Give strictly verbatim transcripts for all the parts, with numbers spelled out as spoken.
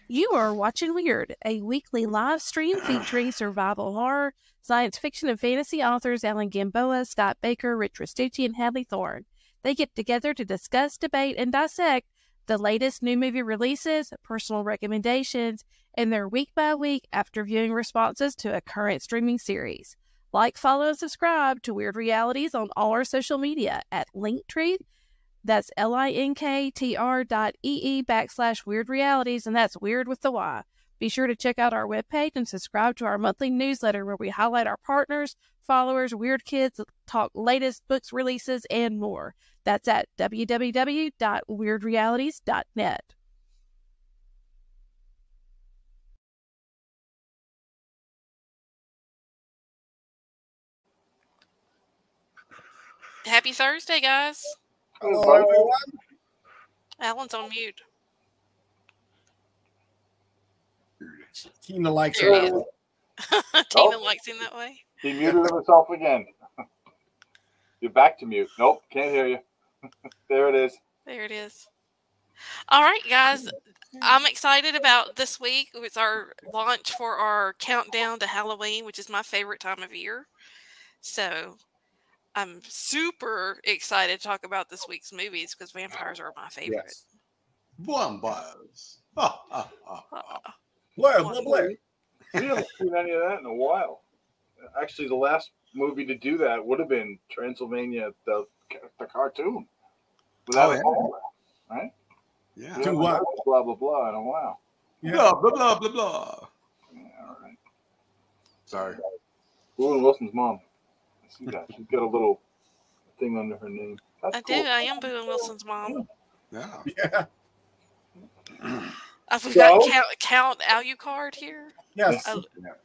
You are watching Weird, a weekly live stream featuring survival horror, science fiction, and fantasy authors Alan Gamboa, Scott Baker, Rich Restucci, and Hadley Thorne. They get together to discuss, debate, and dissect the latest new movie releases, personal recommendations, and their week-by-week after viewing responses to a current streaming series. Like, follow, and subscribe to Weird Realities on all our social media at Linktree. That's L-I-N-K-T-R dot E-E backslash Weird Realities, and that's Weird with the Y. Be sure to check out our webpage and subscribe to our monthly newsletter where we highlight our partners, followers, weird kids, talk latest books releases, and more. That's at w w w dot weird realities dot net. Happy Thursday, guys. Hello, everyone. Alan's on mute. Tina likes There it. he is. Tina oh. likes him that way. He muted himself again. You're back to mute. Nope, can't hear you. There it is. There it is. All right, guys. I'm excited about this week. It's our launch for our countdown to Halloween, which is my favorite time of year. So I'm super excited to talk about this week's movies because vampires are my favorite. Yes. Vampires. Ha, ha, ha, ha. Blur, blur, blur. We haven't seen any of that in a while. Actually, the last movie to do that would have been Transylvania, the the cartoon. Without Oh, yeah. Paul, right? Yeah. We To haven't what? done Blah, blah, blah in a while. Yeah. Blah, blah, blah, blah, blah. Yeah, all right. Sorry. Owen Wilson's mom. I see that. She's got a little thing under her name. That's I cool. do. I am Boo and Wilson's mom. Yeah. Yeah. Uh, we've got So? Count, Count Alucard here. Yes. Oh,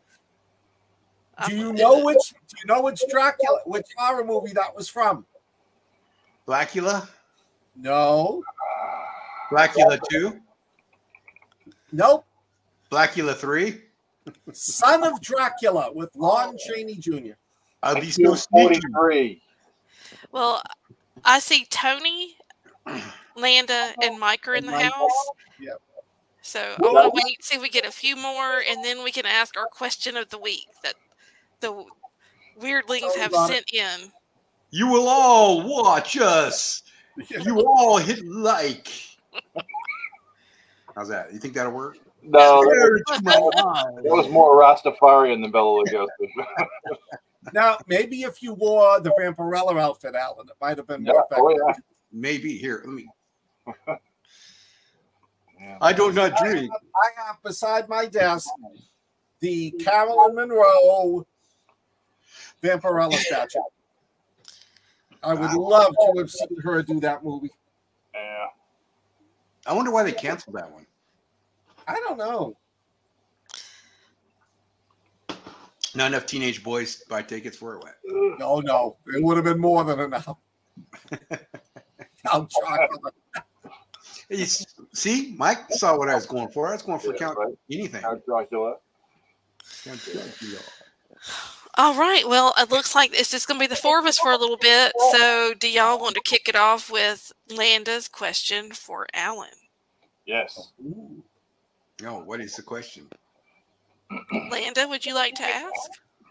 Do um, you know which? Do you know which Dracula? Which horror movie that was from? Blackula? No. Blackula two? Nope. Blackula three? Son of Dracula with Lon Chaney Junior Are these no sneaky? forty-three. Well, I see Tony, Landa, and Mike are in the And Mike. house. Yep. So I want to wait, see if we get a few more, and then we can ask our question of the week that the weirdlings have sent in. You will all watch us. You all hit like. How's that? You think that'll work? No, that There was, to my that was eyes. more Rastafarian than Bela Lugosi. Now, maybe if you wore the Vampirella outfit, Alan, it might have been Yeah, more oh, effective. yeah. Maybe. Here, let me. Yeah. I do not I drink. have, I have beside my desk the Carolyn Monroe Vampirella statue. I would love to have seen her do that movie. Yeah. I wonder why they canceled that one. I don't know. Not enough teenage boys buy tickets for it. What? No, no. It would have been more than enough. Count Dracula. You s- see, Mike saw what I was going for. I was going for Yeah, count right. anything. Count Dracula. Count Dracula. All right. Well, it looks like it's just going to be the four of us for a little bit. So, do y'all want to kick it off with Landa's question for Alan? Yes. No, what is the question? Landa, would you like to ask?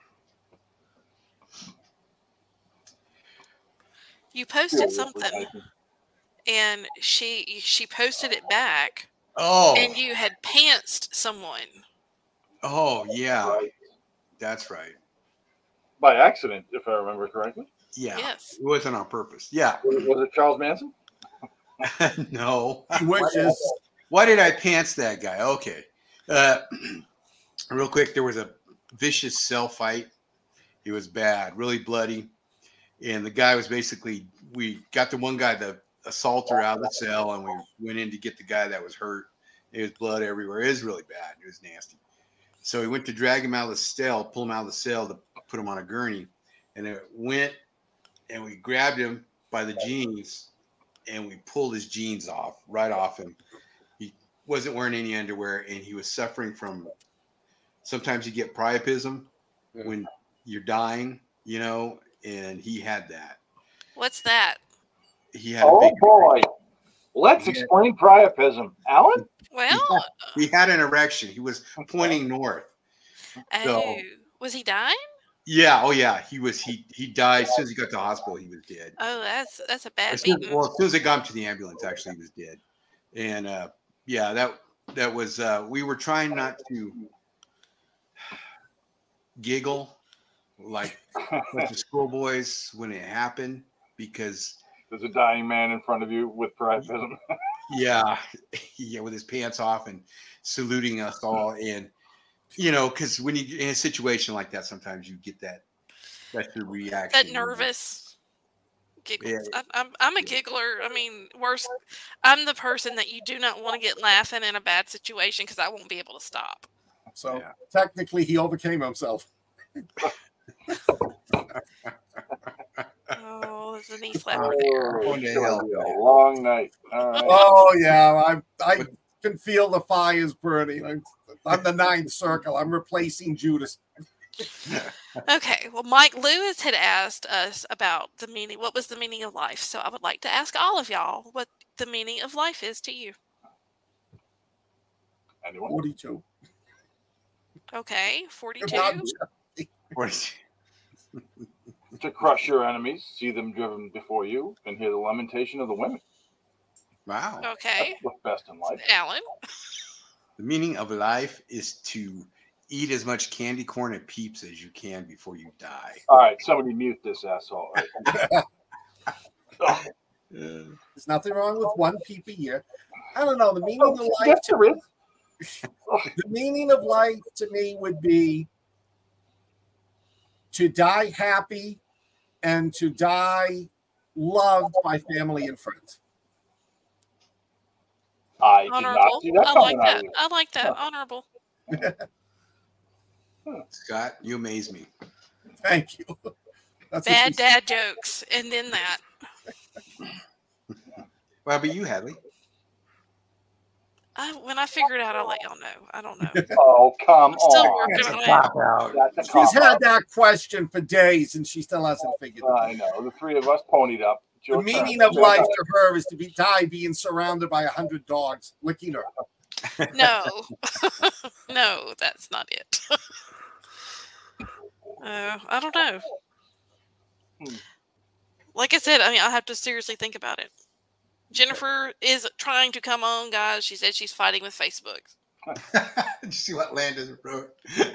You posted something, and she she posted it back, Oh, and you had pantsed someone. oh yeah, Right. that's right. By accident, if I remember correctly. Yeah, Yes. it wasn't on purpose. Yeah, Was was it Charles Manson? no. He wishes. Why did I pants that guy? Okay. Uh, real quick, there was a vicious cell fight. It was bad, really bloody. And the guy was basically, we got the one guy, the assaulter, out of the cell, and we went in to get the guy that was hurt. There was blood everywhere. It was really bad. It was nasty. So we went to drag him out of the cell, pull him out of the cell to put him on a gurney. And it went, and we grabbed him by the jeans, and we pulled his jeans off, right off him. He wasn't wearing any underwear, and he was suffering from, sometimes you get priapism Yeah. when you're dying, you know, and he had that. What's that? He had a Oh big, boy. Let's Yeah. explain priapism. Alan? Well, He had an erection. He was pointing north. oh, was he dying? Yeah. Oh, yeah. He was. He he died as soon as he got to the hospital. He was dead. Oh, that's that's a bad As soon, beating. well, as soon as they got him to the ambulance, actually, he was dead. And uh, yeah, that that was. Uh, we were trying not to giggle like a bunch of schoolboys when it happened because There's a dying man in front of you with priapism. yeah, yeah, with his pants off and saluting us all, and you know, because when you in a situation like that, sometimes you get that that's the reaction. That nervous giggles. Yeah. I'm, I'm I'm a giggler. I mean, worse. I'm the person that you do not want to get laughing in a bad situation because I won't be able to stop. So Yeah. technically, he overcame himself. Oh, there's a knee Oh, slapper there. Going to it's gonna hell. be a long night. All right. Oh yeah, I I can feel the fires burning. I'm, I'm the ninth circle. I'm replacing Judas. Okay, well, Mike Lewis had asked us about the meaning. What was the meaning of life? So I would like to ask all of y'all what the meaning of life is to you. Anyone? forty-two. Okay, forty-two. Not- To crush your enemies, see them driven before you, and hear the lamentation of the women. Wow. Okay, That's what's best in life. Alan. The meaning of life is to eat as much candy corn and Peeps as you can before you die. All right, somebody mute this asshole. Right? Oh, There's nothing wrong with one peep a year. I don't know. The meaning of life. yes, there is. The meaning of life to me would be to die happy and to die loved by family and friends. I did Honorable. not see that I coming like out that. of you. I like that. Honorable. Scott, you amaze me. Thank you. That's what Bad she dad jokes, and then that. What about you, Hadley? I, when I figure it out, I'll let y'all know. I don't know. Oh, come I'm still on. working That's a on it. cop out. That's a She's cop had out. that question for days and she still hasn't figured it out. I know. The three of us ponied up. It's The your meaning turn. of life to her is to be die being surrounded by a hundred dogs licking her. No, no, that's not it. uh, I don't know. Hmm. Like I said, I mean, I have to seriously think about it. Jennifer is trying to come on, guys. She said she's fighting with Facebook. Did you see what Landon wrote?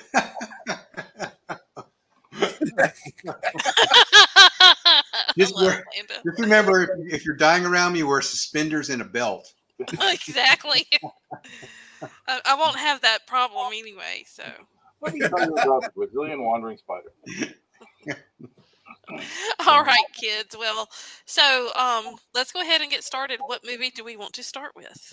Just, I love wear, Amanda. just remember, if, if you're dying around me, wear suspenders and a belt. Exactly. I, I won't have that problem anyway. So, Let me tell you about the Brazilian wandering spider. all right, kids. Well, so um, let's go ahead and get started. What movie do we want to start with?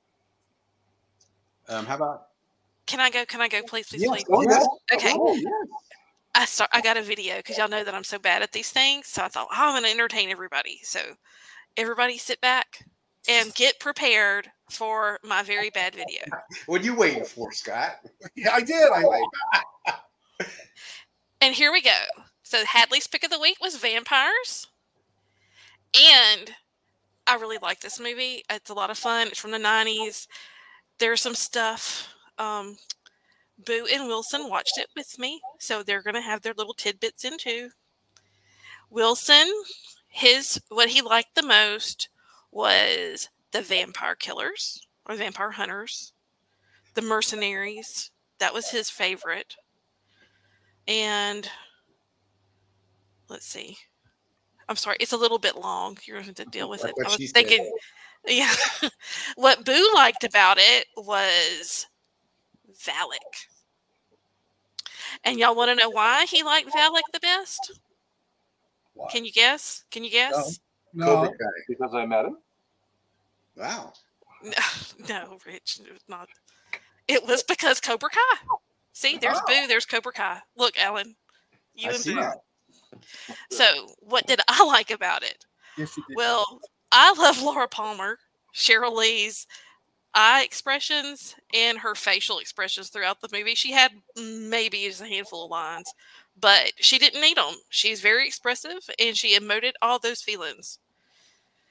Um, how about? Can I go? Can I go? Please, please, Yes, please. oh, yes. Okay. Oh, yes. I start. I got a video because y'all know that I'm so bad at these things. So I thought, oh, I'm going to entertain everybody. So everybody, sit back and get prepared for my very bad video. What are you waiting for, Scott? Yeah, I did. I like And here we go. So Hadley's pick of the week was vampires, and I really like this movie. It's a lot of fun. It's from the nineties. There's some stuff. Um, Boo and Wilson watched it with me, so they're going to have their little tidbits in too. Wilson, his what he liked the most was the vampire killers or vampire hunters, the mercenaries. That was his favorite. And let's see. I'm sorry, it's a little bit long. You're going to have to deal with That's it. what I was she said. thinking, yeah. What Boo liked about it was Valak. And y'all want to know why he liked Valak the best? Why? Can you guess? Can you guess? no. Cobra Kai. Because I met him. Wow. No, no, Rich, it was not. It was because Cobra Kai. See, there's Oh. Boo, there's Cobra Kai. Look, Alan, you I and see Boo. that. So, what did I like about it? Yes, you did. Well, I love Laura Palmer, Cheryl Lee's eye expressions and her facial expressions throughout the movie. She had maybe just a handful of lines, but she didn't need them. She's very expressive and she emoted all those feelings.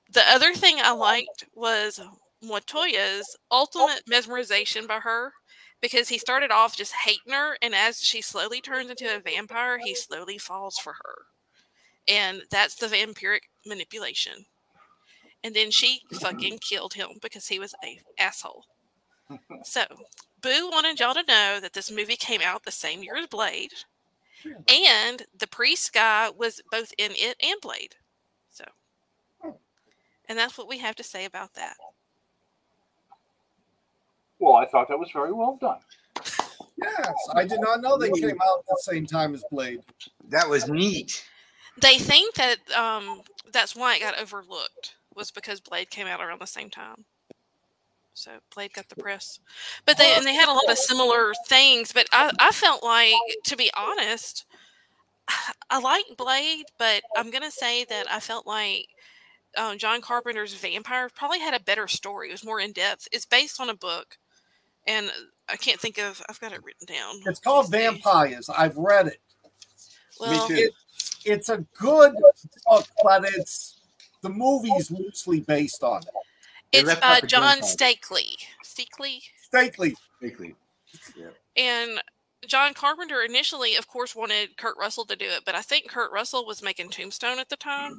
The other thing I liked was Montoya's ultimate mesmerization by her, because he started off just hating her, and as she slowly turns into a vampire, he slowly falls for her. And that's the vampiric manipulation. And then she fucking killed him because he was a asshole. So, Boo wanted y'all to know that this movie came out the same year as Blade, and the priest guy was both in it and Blade. So, and that's what we have to say about that. Well, I thought that was very well done. Yes, I did not know they came out at the same time as Blade. That was neat. They think that um, that's why it got overlooked, was because Blade came out around the same time. So Blade got the press, but they and they had a lot of similar things. But I, I felt like, to be honest, I like Blade, but I'm gonna say that I felt like um, John Carpenter's Vampire probably had a better story. It was more in depth. It's based on a book, and I can't think of. I've got it written down. It's called Vampires. I've read it. Well, Me too. It, it's a good book, but it's the movie's loosely based on it. They it's left by out the John gunfire. Stakely. Stakely. Stately. Basically. Yeah. And John Carpenter initially, of course, wanted Kurt Russell to do it, but I think Kurt Russell was making Tombstone at the time.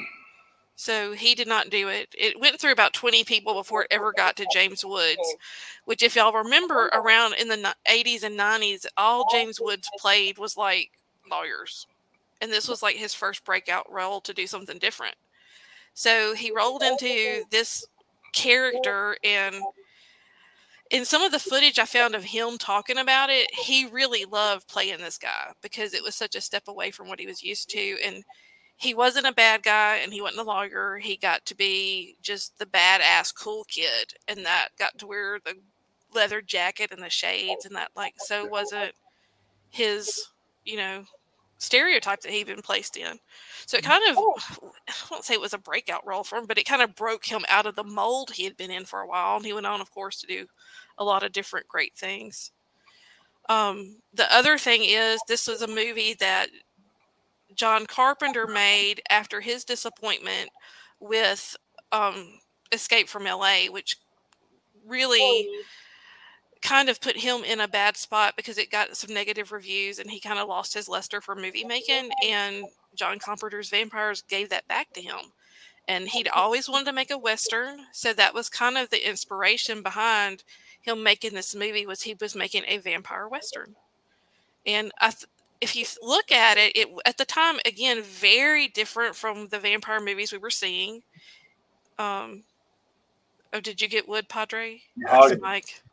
So he did not do it. It went through about twenty people before it ever got to James Woods, which, if y'all remember, around in the eighties and nineties, all James Woods played was like lawyers. And this was like his first breakout role to do something different. So he rolled into this character, and in some of the footage I found of him talking about it, he really loved playing this guy because it was such a step away from what he was used to. And he wasn't a bad guy, and he wasn't a lawyer. He got to be just the badass cool kid, and that got to wear the leather jacket and the shades, and that like so wasn't his, you know, stereotype that he'd been placed in. So it kind of, I won't say it was a breakout role for him, but it kind of broke him out of the mold he had been in for a while. And he went on, of course, to do a lot of different great things. Um, the other thing is, this was a movie that John Carpenter made after his disappointment with um, Escape from L A, which really kind of put him in a bad spot because it got some negative reviews, and he kind of lost his luster for movie making, and John Carpenter's Vampires gave that back to him. And he'd always wanted to make a Western, so that was kind of the inspiration behind him making this movie, was he was making a vampire Western. And I th- if you look at it, it, at the time, again, very different from the vampire movies we were seeing. Um, oh, did you get Wood, Padre? Oh, Mike?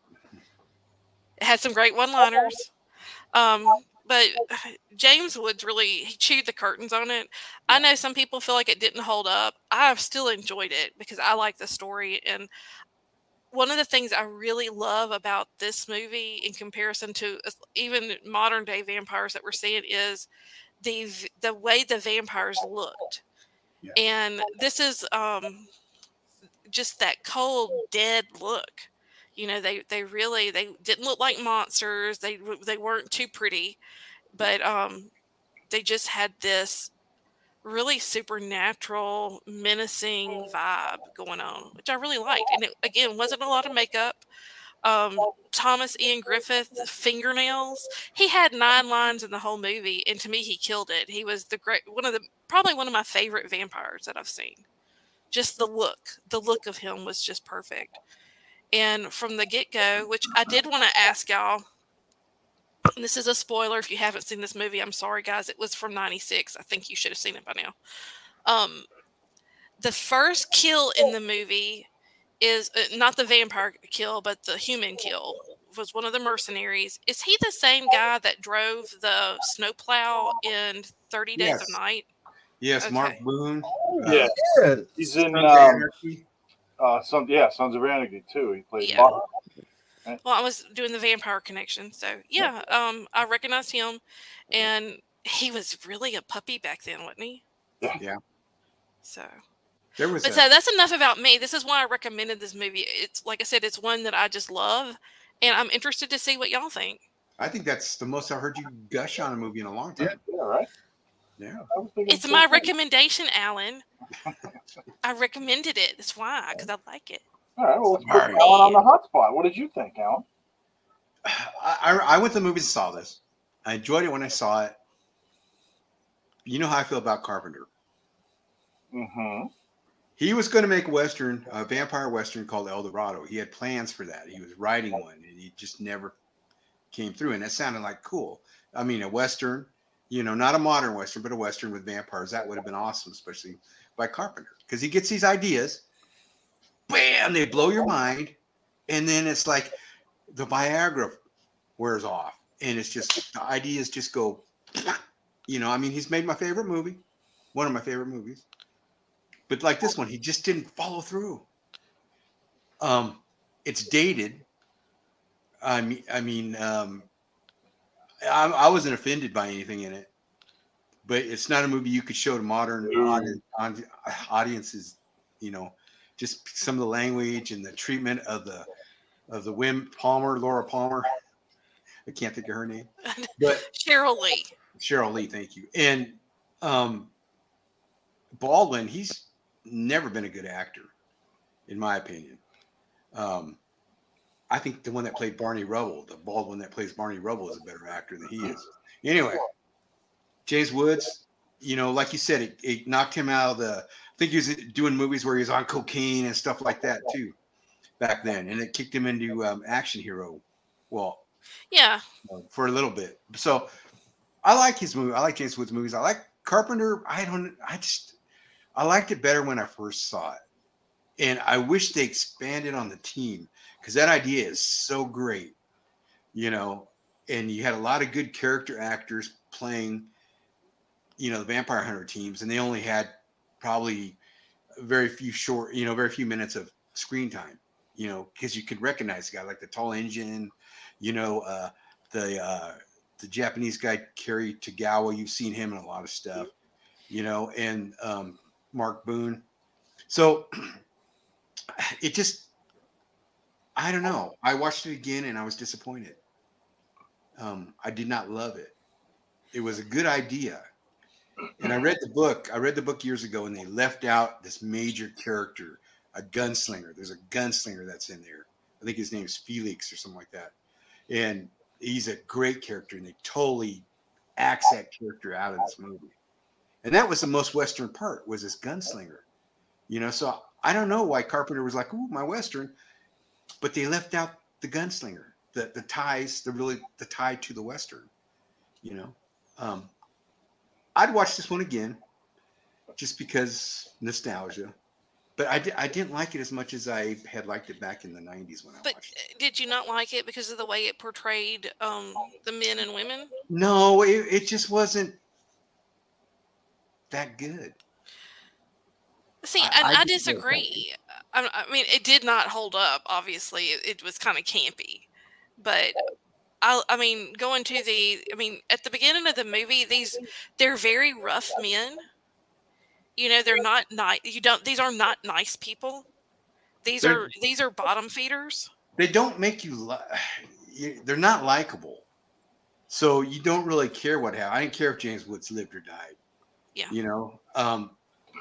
It had some great one-liners. Um, but James Woods really, he chewed the curtains on it. I know some people feel like it didn't hold up. I've still enjoyed it because I like the story. And one of the things I really love about this movie in comparison to even modern day vampires that we're seeing is the the way the vampires looked. Yeah. And this is um, just that cold, dead look. You know, they, they really, they didn't look like monsters. They they weren't too pretty, but um, they just had this really supernatural, menacing vibe going on, which I really liked. And it, again, wasn't a lot of makeup. Um, Thomas Ian Griffith, fingernails. He had nine lines in the whole movie, and to me, he killed it. He was the great, one of the, probably one of my favorite vampires that I've seen. Just the look, the look of him was just perfect. And from the get-go, which I did want to ask y'all, and this is a spoiler if you haven't seen this movie, I'm sorry, guys. It was from ninety-six. I think you should have seen it by now. Um, the first kill in the movie is uh, not the vampire kill, but the human kill. Was one of the mercenaries. Is he the same guy that drove the snowplow in thirty Days Yes. of Night? Yes, Okay. Mark Boone. Yeah. Yeah. He's in Sons of um, Anarchy. uh, some yeah, Sons of Anarchy too. He played Yeah. Bob. Well, I was doing the vampire connection, so yeah, um, I recognized him, and he was really a puppy back then, wasn't he? Yeah. So, There was but a, so that's enough about me. This is why I recommended this movie. It's like I said, it's one that I just love, and I'm interested to see what y'all think. I think that's the most I've heard you gush on a movie in a long time. Yeah. Yeah, right. Yeah. I was thinking It's the my same thing. recommendation, Alan. I recommended it. That's why, because I like it. All right, well, let's put Sorry. Alan on the hot spot. What did you think, Alan? I, I went to the movies and saw this. I enjoyed it when I saw it. You know how I feel about Carpenter. Mm-hmm. He was going to make a Western, a vampire Western called El Dorado. He had plans for that. He was writing one, and he just never came through. And that sounded like cool. I mean, a Western, you know, not a modern Western, but a Western with vampires. That would have been awesome, especially by Carpenter. Because he gets these ideas, bam, they blow your mind. And then it's like the Viagra wears off. And it's just, the ideas just go, you know, I mean, he's made my favorite movie, one of my favorite movies. But like this one, he just didn't follow through. Um, it's dated. I mean, I mean, um, I, I wasn't offended by anything in it, but it's not a movie you could show to modern Mm. audience, audiences. You know, just some of the language and the treatment of the of the Wim Palmer, Laura Palmer. I can't think of her name, but Cheryl Lee. Cheryl Lee, thank you. And um, Baldwin, he's never been a good actor, in my opinion. Um, I think the one that played Barney Rubble, the Baldwin that plays Barney Rubble, is a better actor than he is. Anyway, James Woods, you know, like you said, it, it knocked him out of the. I think he was doing movies where he was on cocaine and stuff like that too, back then, and it kicked him into um, action hero. Well, Yeah. for a little bit. So I like his movie. I like James Woods movies. I like Carpenter. I don't. I just. I liked it better when I first saw it, and I wish they expanded on the team because that idea is so great, you know. And you had a lot of good character actors playing, you know, the Vampire Hunter teams, and they only had probably very few short, you know, very few minutes of screen time, you know, because you could recognize the guy like the tall engine, you know, uh, the uh, the Japanese guy Kerry Tagawa. You've seen him in a lot of stuff, you know, and um, Mark Boone. So it just, I don't know. I watched it again and I was disappointed. Um, I did not love it. It was a good idea. And I read the book. I read the book years ago and they left out this major character, a gunslinger. There's a gunslinger that's in there. I think his name is Felix or something like that. And he's a great character and they totally axed that character out of this movie. And that was the most Western part, was this gunslinger. You know, so I don't know why Carpenter was like, ooh, my Western. But they left out the gunslinger, the the ties, the really the tie to the Western, you know. Um, I'd watch this one again just because nostalgia. But I, di- I didn't like it as much as I had liked it back in the nineties when I But watched it. did you not like it because of the way it portrayed um, the men and women? No, it, it just wasn't that good. See, I- and I I, disagree. disagree. I, I mean, it did not hold up. Obviously, it, it was kind of campy, but I, I mean, going to the, I mean, at the beginning of the movie, these they're very rough men. You know, they're not nice. You don't. These are not nice people. These They're- are these are bottom feeders. They don't make you, li- you they're not likable. So you don't really care what happened. I didn't care if James Woods lived or died. Yeah. You know, um,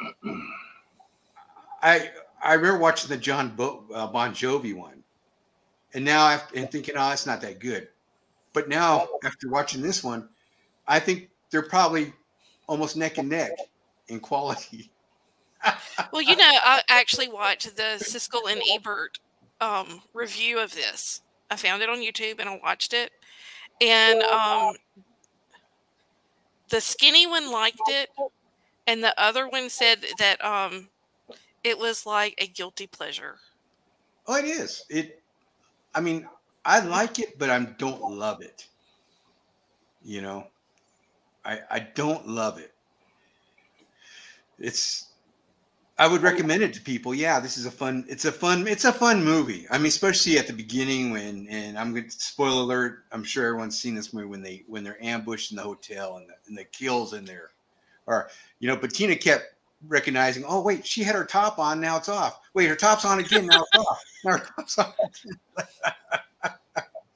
I I remember watching the John Bo, uh, Bon Jovi one, and now I'm and thinking, oh, it's not that good. But now after watching this one, I think they're probably almost neck and neck in quality. Well, you know, I actually watched the Siskel and Ebert um, review of this. I found it on YouTube and I watched it. And um, the skinny one liked it, and the other one said that um, it was like a guilty pleasure. Oh, it is. It. I mean, I like it, but I don't love it. You know, I I don't love it. It's. I would recommend it to people. Yeah, this is a fun. It's a fun. It's a fun movie. I mean, especially at the beginning when, and I'm going to spoil alert. I'm sure everyone's seen this movie when they when they're ambushed in the hotel and the, and the kills in there, or you know, Bettina kept recognizing. Oh wait, she had her top on. Now it's off. Wait, her top's on again. Now it's off. Now her top's on.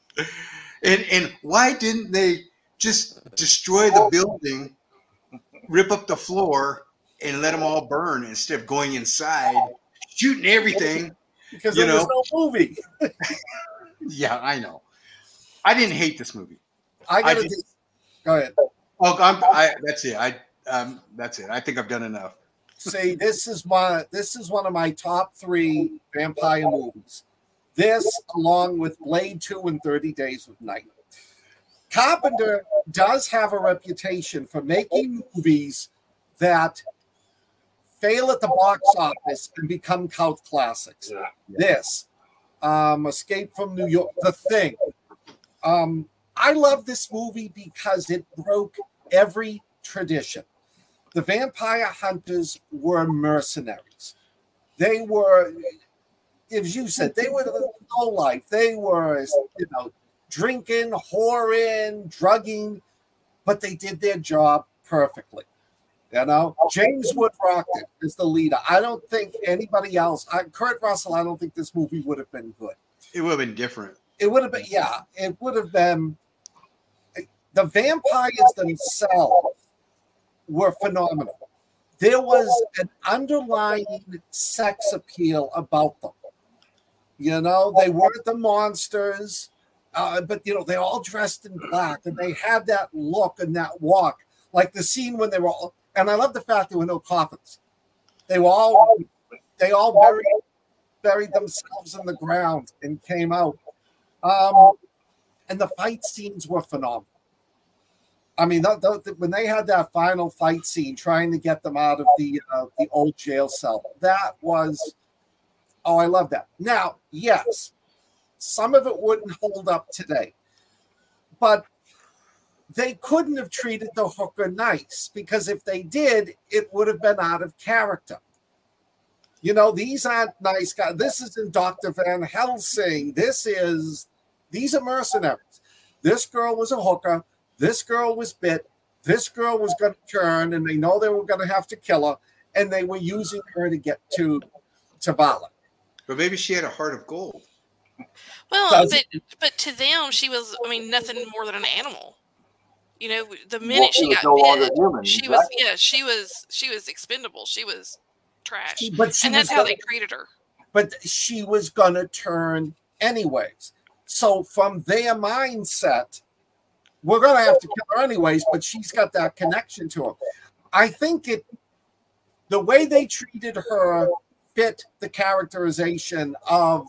and and why didn't they just destroy the building rip up the floor and let them all burn instead of going inside, shooting everything. Because you there was know? no movie. Yeah, I know. I didn't hate this movie. I gotta I do, just- go ahead. Oh, I'm, I, that's it. I um, that's it. I think I've done enough. See, this is my this is one of my top three vampire movies. This, along with Blade Two and Thirty Days with Night. Carpenter does have a reputation for making movies that fail at the box office and become cult classics. Yeah. This, um, Escape from New York, The Thing. Um, I love this movie because it broke every tradition. The vampire hunters were mercenaries. They were, as you said, they were low life. They were, you know, drinking, whoring, drugging, but they did their job perfectly. You know, James Wood Rockett is the leader. I don't think anybody else, I, Kurt Russell, I don't think this movie would have been good. It would have been different. It would have been, yeah, it would have been. The vampires themselves were phenomenal. There was an underlying sex appeal about them. You know, they weren't the monsters, uh, but, you know, they all dressed in black and they had that look and that walk. Like the scene when they were all, and I love the fact there were no coffins. They were all, they all buried, buried themselves in the ground and came out. Um, and the fight scenes were phenomenal. I mean, th- th- when they had that final fight scene trying to get them out of the uh, the old jail cell, that was, oh, I love that. Now, yes, some of it wouldn't hold up today, but they couldn't have treated the hooker nice, because if they did, it would have been out of character. You know, these aren't nice guys. This isn't Doctor Van Helsing. This is, these are mercenaries. This girl was a hooker. This girl was bit. This girl was going to turn, and they know they were going to have to kill her, and they were using her to get to Tavalla. But maybe she had a heart of gold. Well, Does but but to them, she was, I mean, nothing more than an animal. You know, the minute Well, she she was got no longer bit, human, she was, exactly. yeah, she was, she was expendable. She was trash, But she and that's was how gonna- they treated her. But she was going to turn anyways. So from their mindset, we're going to have to kill her anyways, but she's got that connection to him. I think it, the way they treated her fit the characterization of,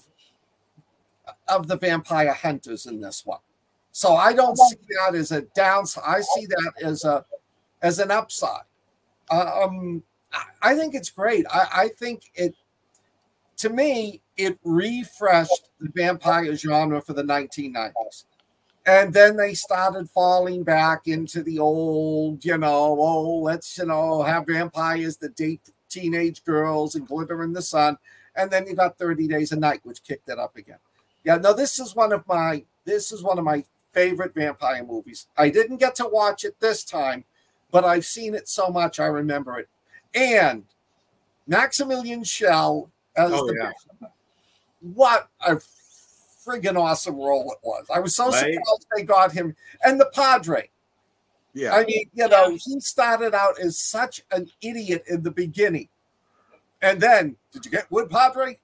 of the vampire hunters in this one. So I don't see that as a downside. I see that as a, as an upside. Um, I think it's great. I, I think it, to me, it refreshed the vampire genre for the nineteen nineties. And then they started falling back into the old, you know, oh, let's, you know, have vampires that date teenage girls and glitter in the sun. And then you got thirty Days a Night, which kicked it up again. Yeah, no, this is one of my, this is one of my favorite vampire movies. I didn't get to watch it this time, but I've seen it so much I remember it. And Maximilian Schell as Oh, the yeah. what a friggin' awesome role it was. I was so Right. surprised they got him. And the Padre. Yeah. I mean, you know, he started out as such an idiot in the beginning. And then, did you get Wood Padre?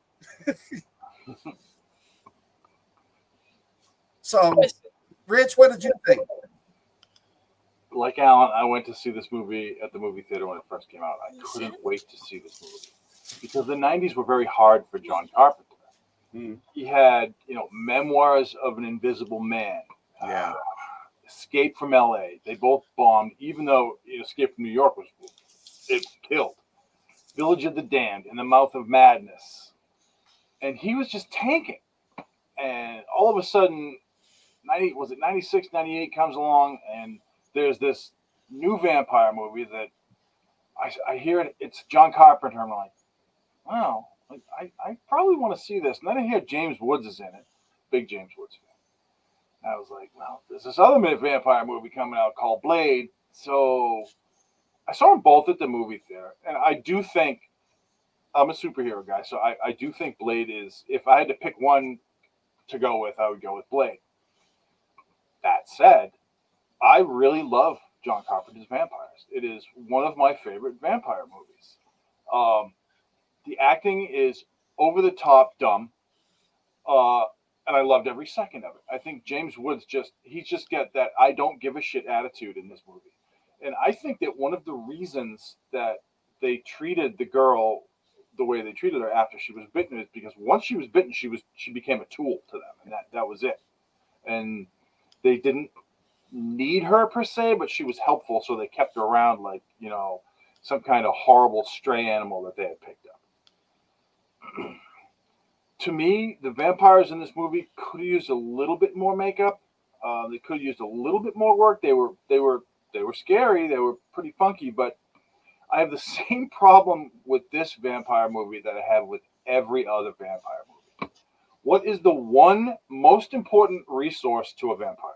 So, Rich, what did you think? Like Alan, I went to see this movie at the movie theater when it first came out. I couldn't wait to see this movie because the nineties were very hard for John Carpenter. Hmm. He had, you know, Memoirs of an Invisible Man, Yeah. uh, Escape from L A. They both bombed, even though Escape from New York was it killed. Village of the Damned, In the Mouth of Madness, and he was just tanking. And all of a sudden, ninety was it ninety-six, ninety-eight comes along, and there's this new vampire movie that I, I hear it, it's John Carpenter. I'm like, wow, like, I, I probably want to see this. And then I hear James Woods is in it, big James Woods fan. And I was like, well, there's this other vampire movie coming out called Blade. So I saw them both at the movie theater. And I do think, I'm a superhero guy, so I, I do think Blade is, if I had to pick one to go with, I would go with Blade. That said, I really love John Carpenter's Vampires. It is one of my favorite vampire movies. Um, the acting is over the top dumb, uh, and I loved every second of it. I think James Woods just he's just got that I don't give a shit attitude in this movie, and I think that one of the reasons that they treated the girl the way they treated her after she was bitten is because once she was bitten, she was she became a tool to them, and that that was it. And they didn't need her per se, but she was helpful, so they kept her around like, you know, some kind of horrible stray animal that they had picked up. To me, the vampires in this movie could have used a little bit more makeup. Uh, they could have used a little bit more work. They were they were they were scary. They were pretty funky, but I have the same problem with this vampire movie that I have with every other vampire movie. What is the one most important resource to a vampire?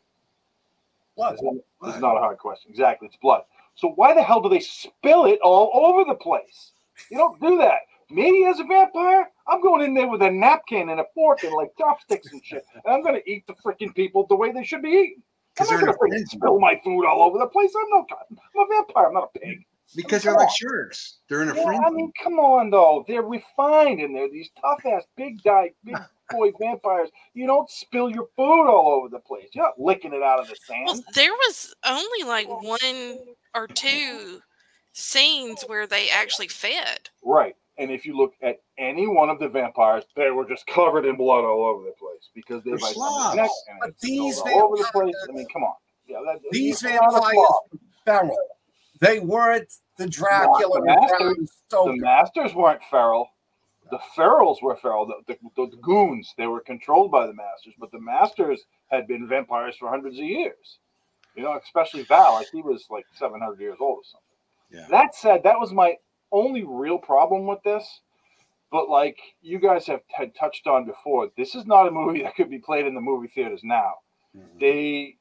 Blood. This is not a hard question. Exactly, it's blood. So why the hell do they spill it all over the place? You don't do that. Me as a vampire, I'm going in there with a napkin and a fork and like chopsticks and shit, and I'm going to eat the freaking people the way they should be eaten. I'm not going to spill my food all over the place. I'm no, I'm a vampire. I'm not a pig. Because they're like sharks. They're in a Yeah, frenzy. I mean, come on, though. They're refined and they're these tough-ass, big guy, big boy vampires. You don't spill your food all over the place. You're not licking it out of the sand. Well, there was only like one or two scenes where they actually fed. Right. And if you look at any one of the vampires, they were just covered in blood all over the place because they They're bite slobs. on the neck and But it's these all over the vampires- place. I mean, come on. Yeah, that, These it's not a vampires flaw. were feral. They weren't the Dracula The and Masters- Bram The Stoker. masters weren't feral. The ferals were feral. The, the, the, the goons, they were controlled by the masters, but the masters had been vampires for hundreds of years. You know, especially Val, like he was like seven hundred years old or something. Yeah. That said, that was my only real problem with this. But like you guys have had touched on before, this is not a movie that could be played in the movie theaters now. Mhm. They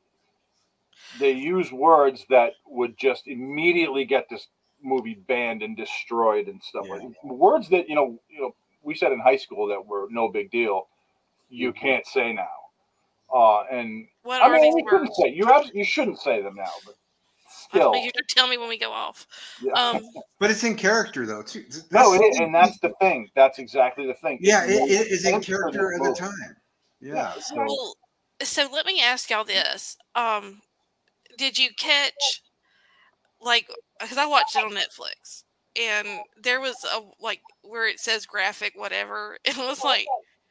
they use words that would just immediately get this movie banned and destroyed and stuff Yeah. like that. Words that you know, you know, we said in high school that were no big deal. You can't say now. Uh, and What I are mean, these you couldn't words? say you have you shouldn't say them now, but still, You can tell me when we go off. yeah. Um, But it's in character, though, too. That's no, it is, something- and that's the thing. That's exactly the thing. Yeah, It's it, it is in intense for character this at the movie. time. Yeah. Yeah. So, well, so let me ask y'all this: um, did you catch, like, because I watched it on Netflix, and there was a like where it says graphic whatever. It was like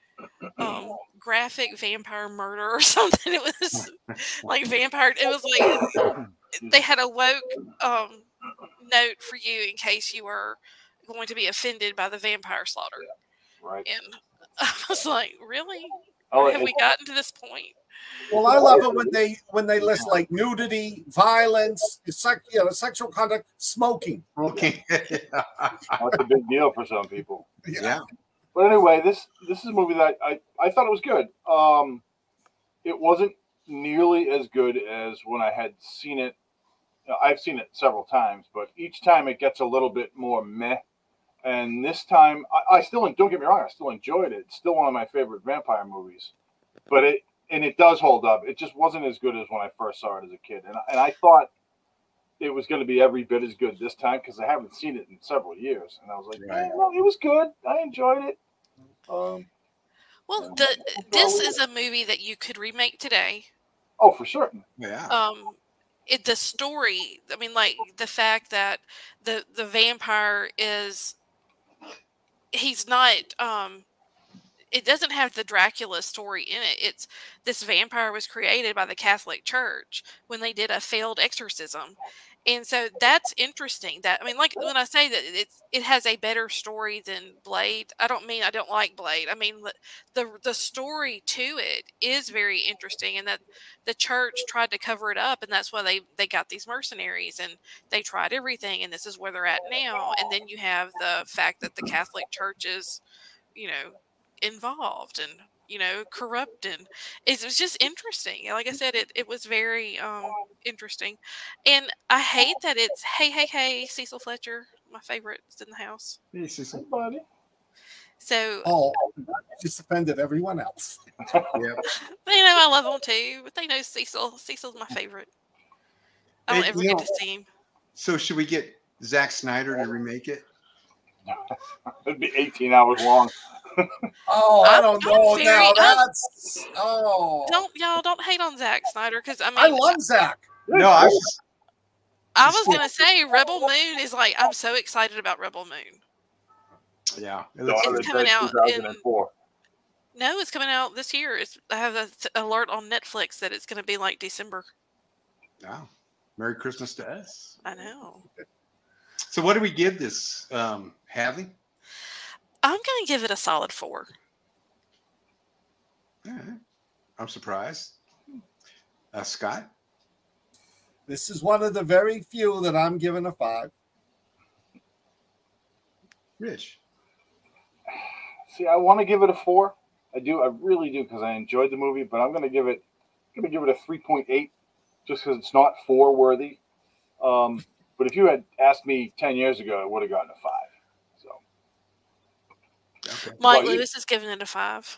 um graphic vampire murder or something. It was like vampire. It was like they had a woke um note for you in case you were going to be offended by the vampire slaughter. Right. And I was like, really? Oh, Have it- we gotten to this point? Well, I love it when they when they list like nudity, violence, sex, you know, sexual conduct, smoking. okay. That's a big deal for some people. yeah. But anyway, this this is a movie that I, I thought it was good. Um, it wasn't nearly as good as when I had seen it. I've seen it several times, but each time it gets a little bit more meh. And this time, I, I still don't get me wrong, I still enjoyed it. It's still one of my favorite vampire movies. But it and it does hold up. It just wasn't as good as when I first saw it as a kid. And and I thought it was going to be every bit as good this time because I haven't seen it in several years. And I was like, Right. eh, no, it was good. I enjoyed it. Um, Well, the this is a movie that you could remake today. oh, for certain. Yeah. Um, it the story. I mean, like the fact that the the vampire is he's not. Um, it doesn't have the Dracula story in it. It's this vampire was created by the Catholic Church when they did a failed exorcism. And so that's interesting. That I mean, like when I say that it's it has a better story than Blade, I don't mean I don't like Blade. I mean the the, the story to it is very interesting, and that the church tried to cover it up, and that's why they they got these mercenaries, and they tried everything, and this is where they're at now. And then you have the fact that the Catholic Church is, you know, involved and you know corrupt, and it was just interesting. Like I said, it, it was very um interesting, and I hate that it's hey hey hey Cecil Fletcher, my favorite, is in the house. Hey, Cecil. Hey, buddy. So Oh, just offended everyone else. Yeah. they know I love him too, but they know Cecil. Cecil's my favorite. I don't And, ever you get know, to see him. So should we get Zack Snyder to remake it? It'd be eighteen hours long. Oh, I I'm- don't I'm know. very- Now I'm- that's oh. Don't y'all don't hate on Zack Snyder because I mean I love Zach. No, I was just, I was gonna say Rebel Moon is like I'm so excited about Rebel Moon. yeah. It Dawn looks of It's the coming Dead out two thousand four. No, it's coming out this year. It's I have an alert on Netflix that it's gonna be like December. wow. Merry Christmas to us. I know. So what do we give this, um, Hadley? I'm gonna give it a solid four. All right. I'm surprised. Uh, Scott? This is one of the very few that I'm giving a five. Rich? See, I want to give it a four. I do. I really do because I enjoyed the movie, but I'm going to give it. I'm going to give it a three point eight, just because it's not four worthy. Um, but if you had asked me ten years ago, I would have gotten a five. So Okay. Mike Well, you- Lewis is giving it a five.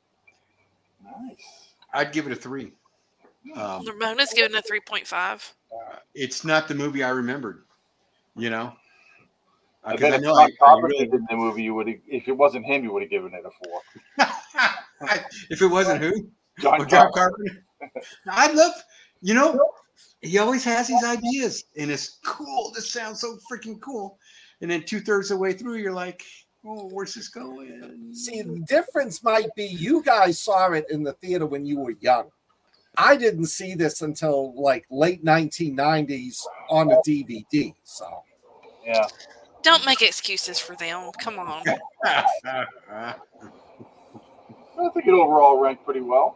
nice. I'd give it a three. Um, Ramona's giving it a three point five. it's not the movie I remembered, you know? I Because bet I if know John I, I Carpenter really, did the movie, you would. If it wasn't him, you would have given it a four. if it wasn't who? John Oh, John Carpenter. Carpenter. I love, you know, he always has these ideas, and it's cool. This sounds so freaking cool. And then two thirds of the way through, you're like, oh, where's this going? See, the difference might be you guys saw it in the theater when you were young. I didn't see this until like late nineteen nineties on a D V D. So Yeah. Don't make excuses for them. Come on. I think it overall ranked pretty well.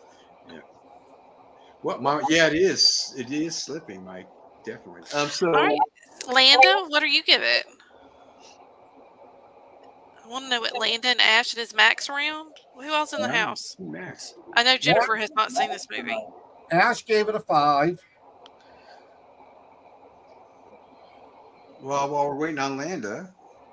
What, Mom? Yeah, it is. It is slipping, Mike. Definitely. Um. So, All right. Landa, what do you give it? I want to know what Landa and Ash and his Max around. Who else in the house? Max. I know Jennifer has not seen this movie. Ash gave it a five. Well, while we're waiting on Landa,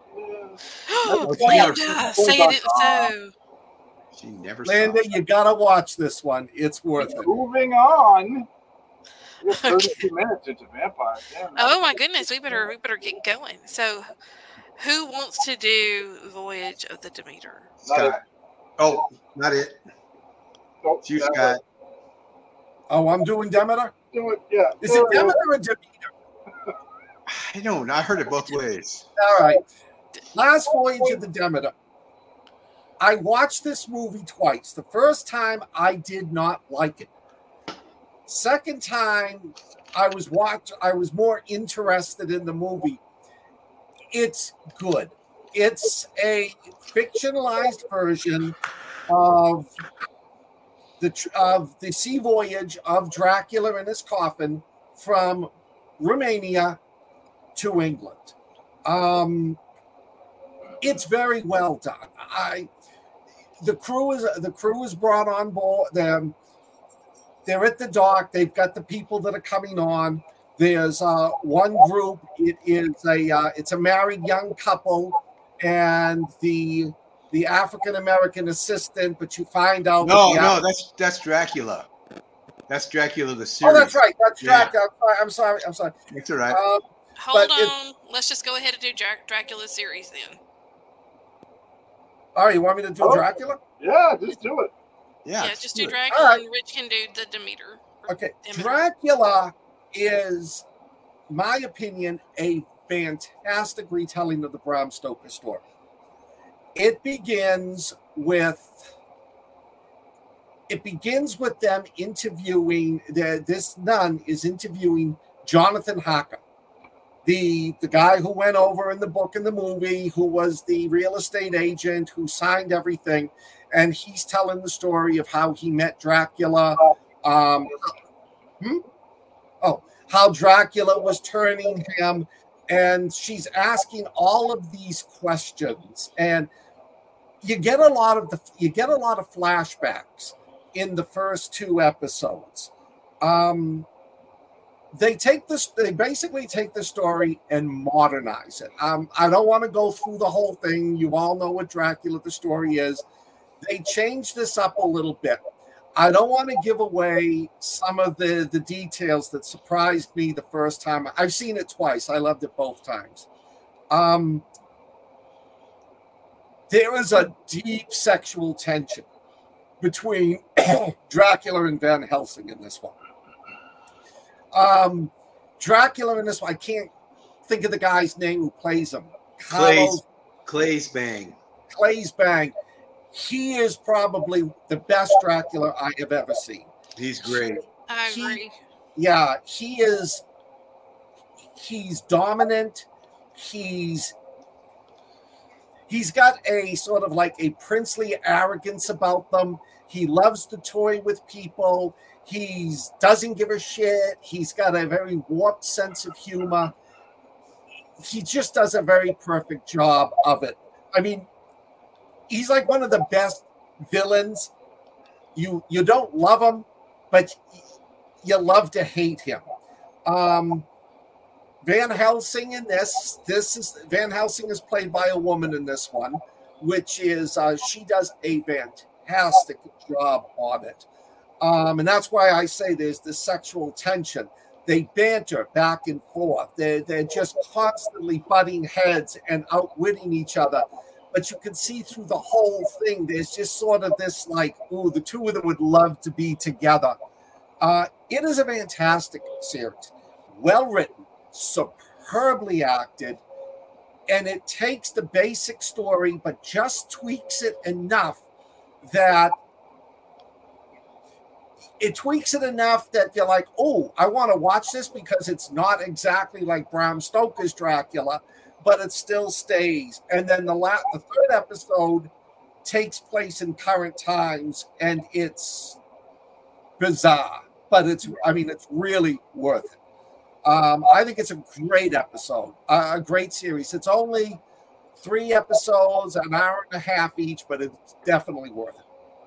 Landa, say it isn't so. she never Landa, saw. you gotta watch this one. It's worth it. Moving on. We're thirty-two minutes into Vampire. Damn, Oh my goodness, we better we better get going. So, who wants to do Voyage of the Demeter? Scott. Oh, not it. Nope, It's you, that Scott. Oh, I'm doing Demeter. Do it. Yeah. Is it Demeter or Demeter? I don't know. I heard it both ways. All right. Last Voyage of the Demeter. I watched this movie twice. The first time I did not like it. Second time I was watch I was more interested in the movie. It's good. It's a fictionalized version of the of the sea voyage of Dracula in his coffin from Romania to England. Um, it's very well done. I the crew is the crew is brought on board. They're, they're at the dock. They've got the people that are coming on. There's uh, one group. It is a uh, it's a married young couple, and the the African American assistant. But you find out No, that the no, Af- that's that's Dracula. That's Dracula the series. oh, that's right. That's Yeah. Dracula. I'm sorry. I'm sorry. I'm That's all right. sorry. Um, Hold But it- on. Let's just go ahead and do Dra- Dracula series then. all right. You want me to do Oh. Dracula? Yeah, just do it. yeah, Yeah, let's just do do it. Dracula All right. and Rich can do the Demeter. Okay, Demeter. Dracula is, my opinion, a fantastic retelling of the Bram Stoker story. It begins with it begins with them interviewing the, this nun is interviewing Jonathan Harker, the the guy who went over in the book and the movie, who was the real estate agent who signed everything, and he's telling the story of how he met Dracula. Um, hmm? Oh, how Dracula was turning him, and she's asking all of these questions, and you get a lot of the you get a lot of flashbacks in the first two episodes. Um, they take this, they basically take the story and modernize it. Um, I don't want to go through the whole thing. You all know what Dracula the story is. They changed this up a little bit. I don't want to give away some of the, the details that surprised me the first time. I've seen it twice. I loved it both times. Um, there is a deep sexual tension between Dracula and Van Helsing in this one. Um, Dracula in this one, I can't think of the guy's name who plays him. Claes, Claes Bang. Claes Bang. He is probably the best Dracula I have ever seen. He's great. I He- agree. Yeah, he is. He's dominant. He's he's got a sort of like a princely arrogance about them. He loves to toy with people. He's doesn't give a shit. He's got a very warped sense of humor. He just does a very perfect job of it. I mean, he's like one of the best villains. You you don't love him, but you love to hate him. Um, Van Helsing in this, this is Van Helsing is played by a woman in this one, which is uh, she does a fantastic job on it. Um, and that's why I say there's this sexual tension. They banter back and forth. They're, they're just constantly butting heads and outwitting each other. But you can see through the whole thing, there's just sort of this like, ooh, the two of them would love to be together. Uh, it is a fantastic series. Well written, superbly acted, and it takes the basic story, but just tweaks it enough that it tweaks it enough that you're like, oh, I want to watch this because it's not exactly like Bram Stoker's Dracula, but it still stays. And then the last, the third episode takes place in current times, and it's bizarre, but it's, I mean, it's really worth it. Um, I think it's a great episode, uh, a great series. It's only three episodes, an hour and a half each, but it's definitely worth it.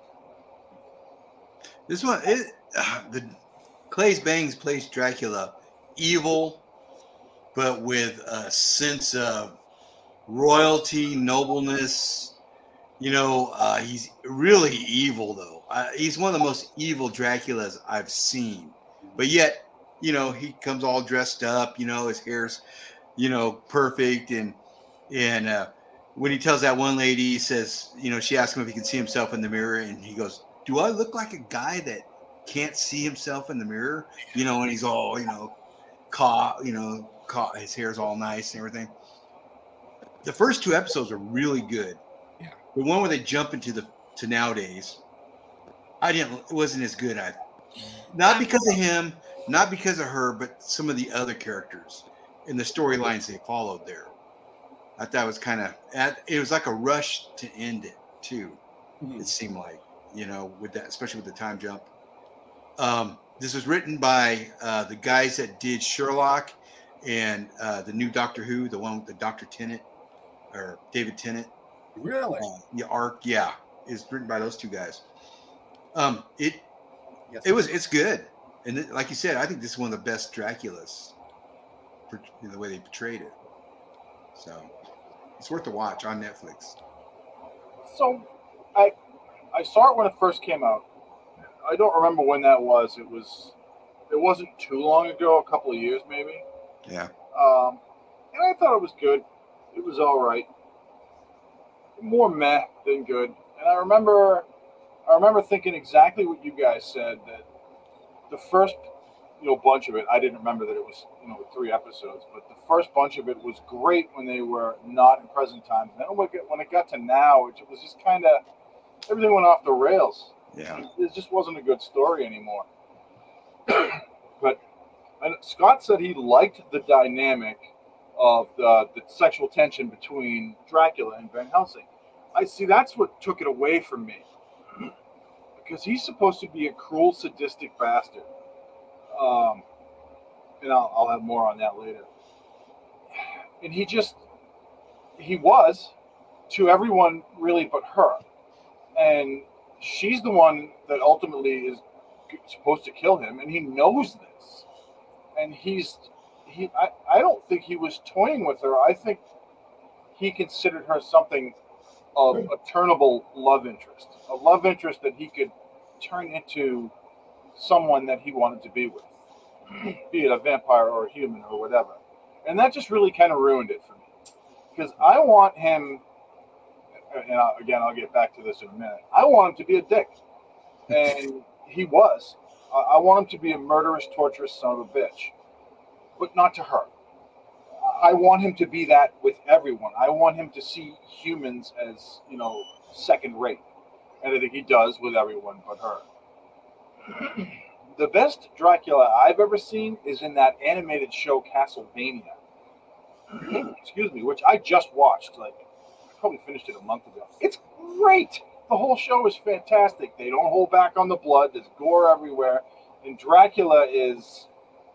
This one, it, uh, the Claes Bangs plays Dracula, evil, but with a sense of royalty, nobleness. You know, uh, he's really evil, though. Uh, he's one of the most evil Draculas I've seen. But yet, you know, he comes all dressed up. You know, his hair's, you know, perfect. And and uh, when he tells that one lady, he says, you know, she asks him if he can see himself in the mirror, and he goes, "Do I look like a guy that can't see himself in the mirror?" You know, and he's all, you know, caught, you know, caught, his hair's all nice and everything. The first two episodes are really good. Yeah. The one where they jump into the to nowadays, I didn't. It wasn't as good. I not because of him, not because of her, but some of the other characters and the storylines they followed there. I thought it was kind of. It was like a rush to end it too. Mm-hmm. It seemed like. You know, with that, especially with the time jump. Um, this was written by uh, the guys that did Sherlock and uh, the new Doctor Who, the one with the Doctor Tennant or David Tennant. Really? Uh, yeah, Ark. Yeah, is written by those two guys. Um, it Yes. it was it's good, and it, like you said, I think this is one of the best Draculas. For, you know, the way they portrayed it, so it's worth a watch on Netflix. So, I. I saw it when it first came out. I don't remember when that was. It was, it wasn't too long ago, a couple of years maybe. Yeah. Um, and I thought it was good. It was all right. More meh than good. And I remember, I remember thinking exactly what you guys said, that the first, you know, bunch of it, I didn't remember that it was, you know, three episodes, but the first bunch of it was great when they were not in present times. And then when it got to now, it was just kind of, everything went off the rails. Yeah. It just wasn't a good story anymore. But and Scott said he liked the dynamic of the, the sexual tension between Dracula and Van Helsing. I see that's what took it away from me. Because he's supposed to be a cruel, sadistic bastard. Um, and I'll, I'll have more on that later. And he just, he was, to everyone really but her. And she's the one that ultimately is supposed to kill him, and he knows this. And he's he. I, I don't think he was toying with her. I think he considered her something of a turnable love interest, a love interest that he could turn into someone that he wanted to be with, be it a vampire or a human or whatever. And that just really kind of ruined it for me. Because I want him, and again, I'll get back to this in a minute, I want him to be a dick. And he was. I want him to be a murderous, torturous son of a bitch. But not to her. I want him to be that with everyone. I want him to see humans as, you know, second rate. And I think he does with everyone but her. The best Dracula I've ever seen is in that animated show Castlevania. Excuse me, which I just watched. Like, I probably finished it a month ago. It's great. The whole show is fantastic. They don't hold back on the blood. There's gore everywhere. And Dracula is...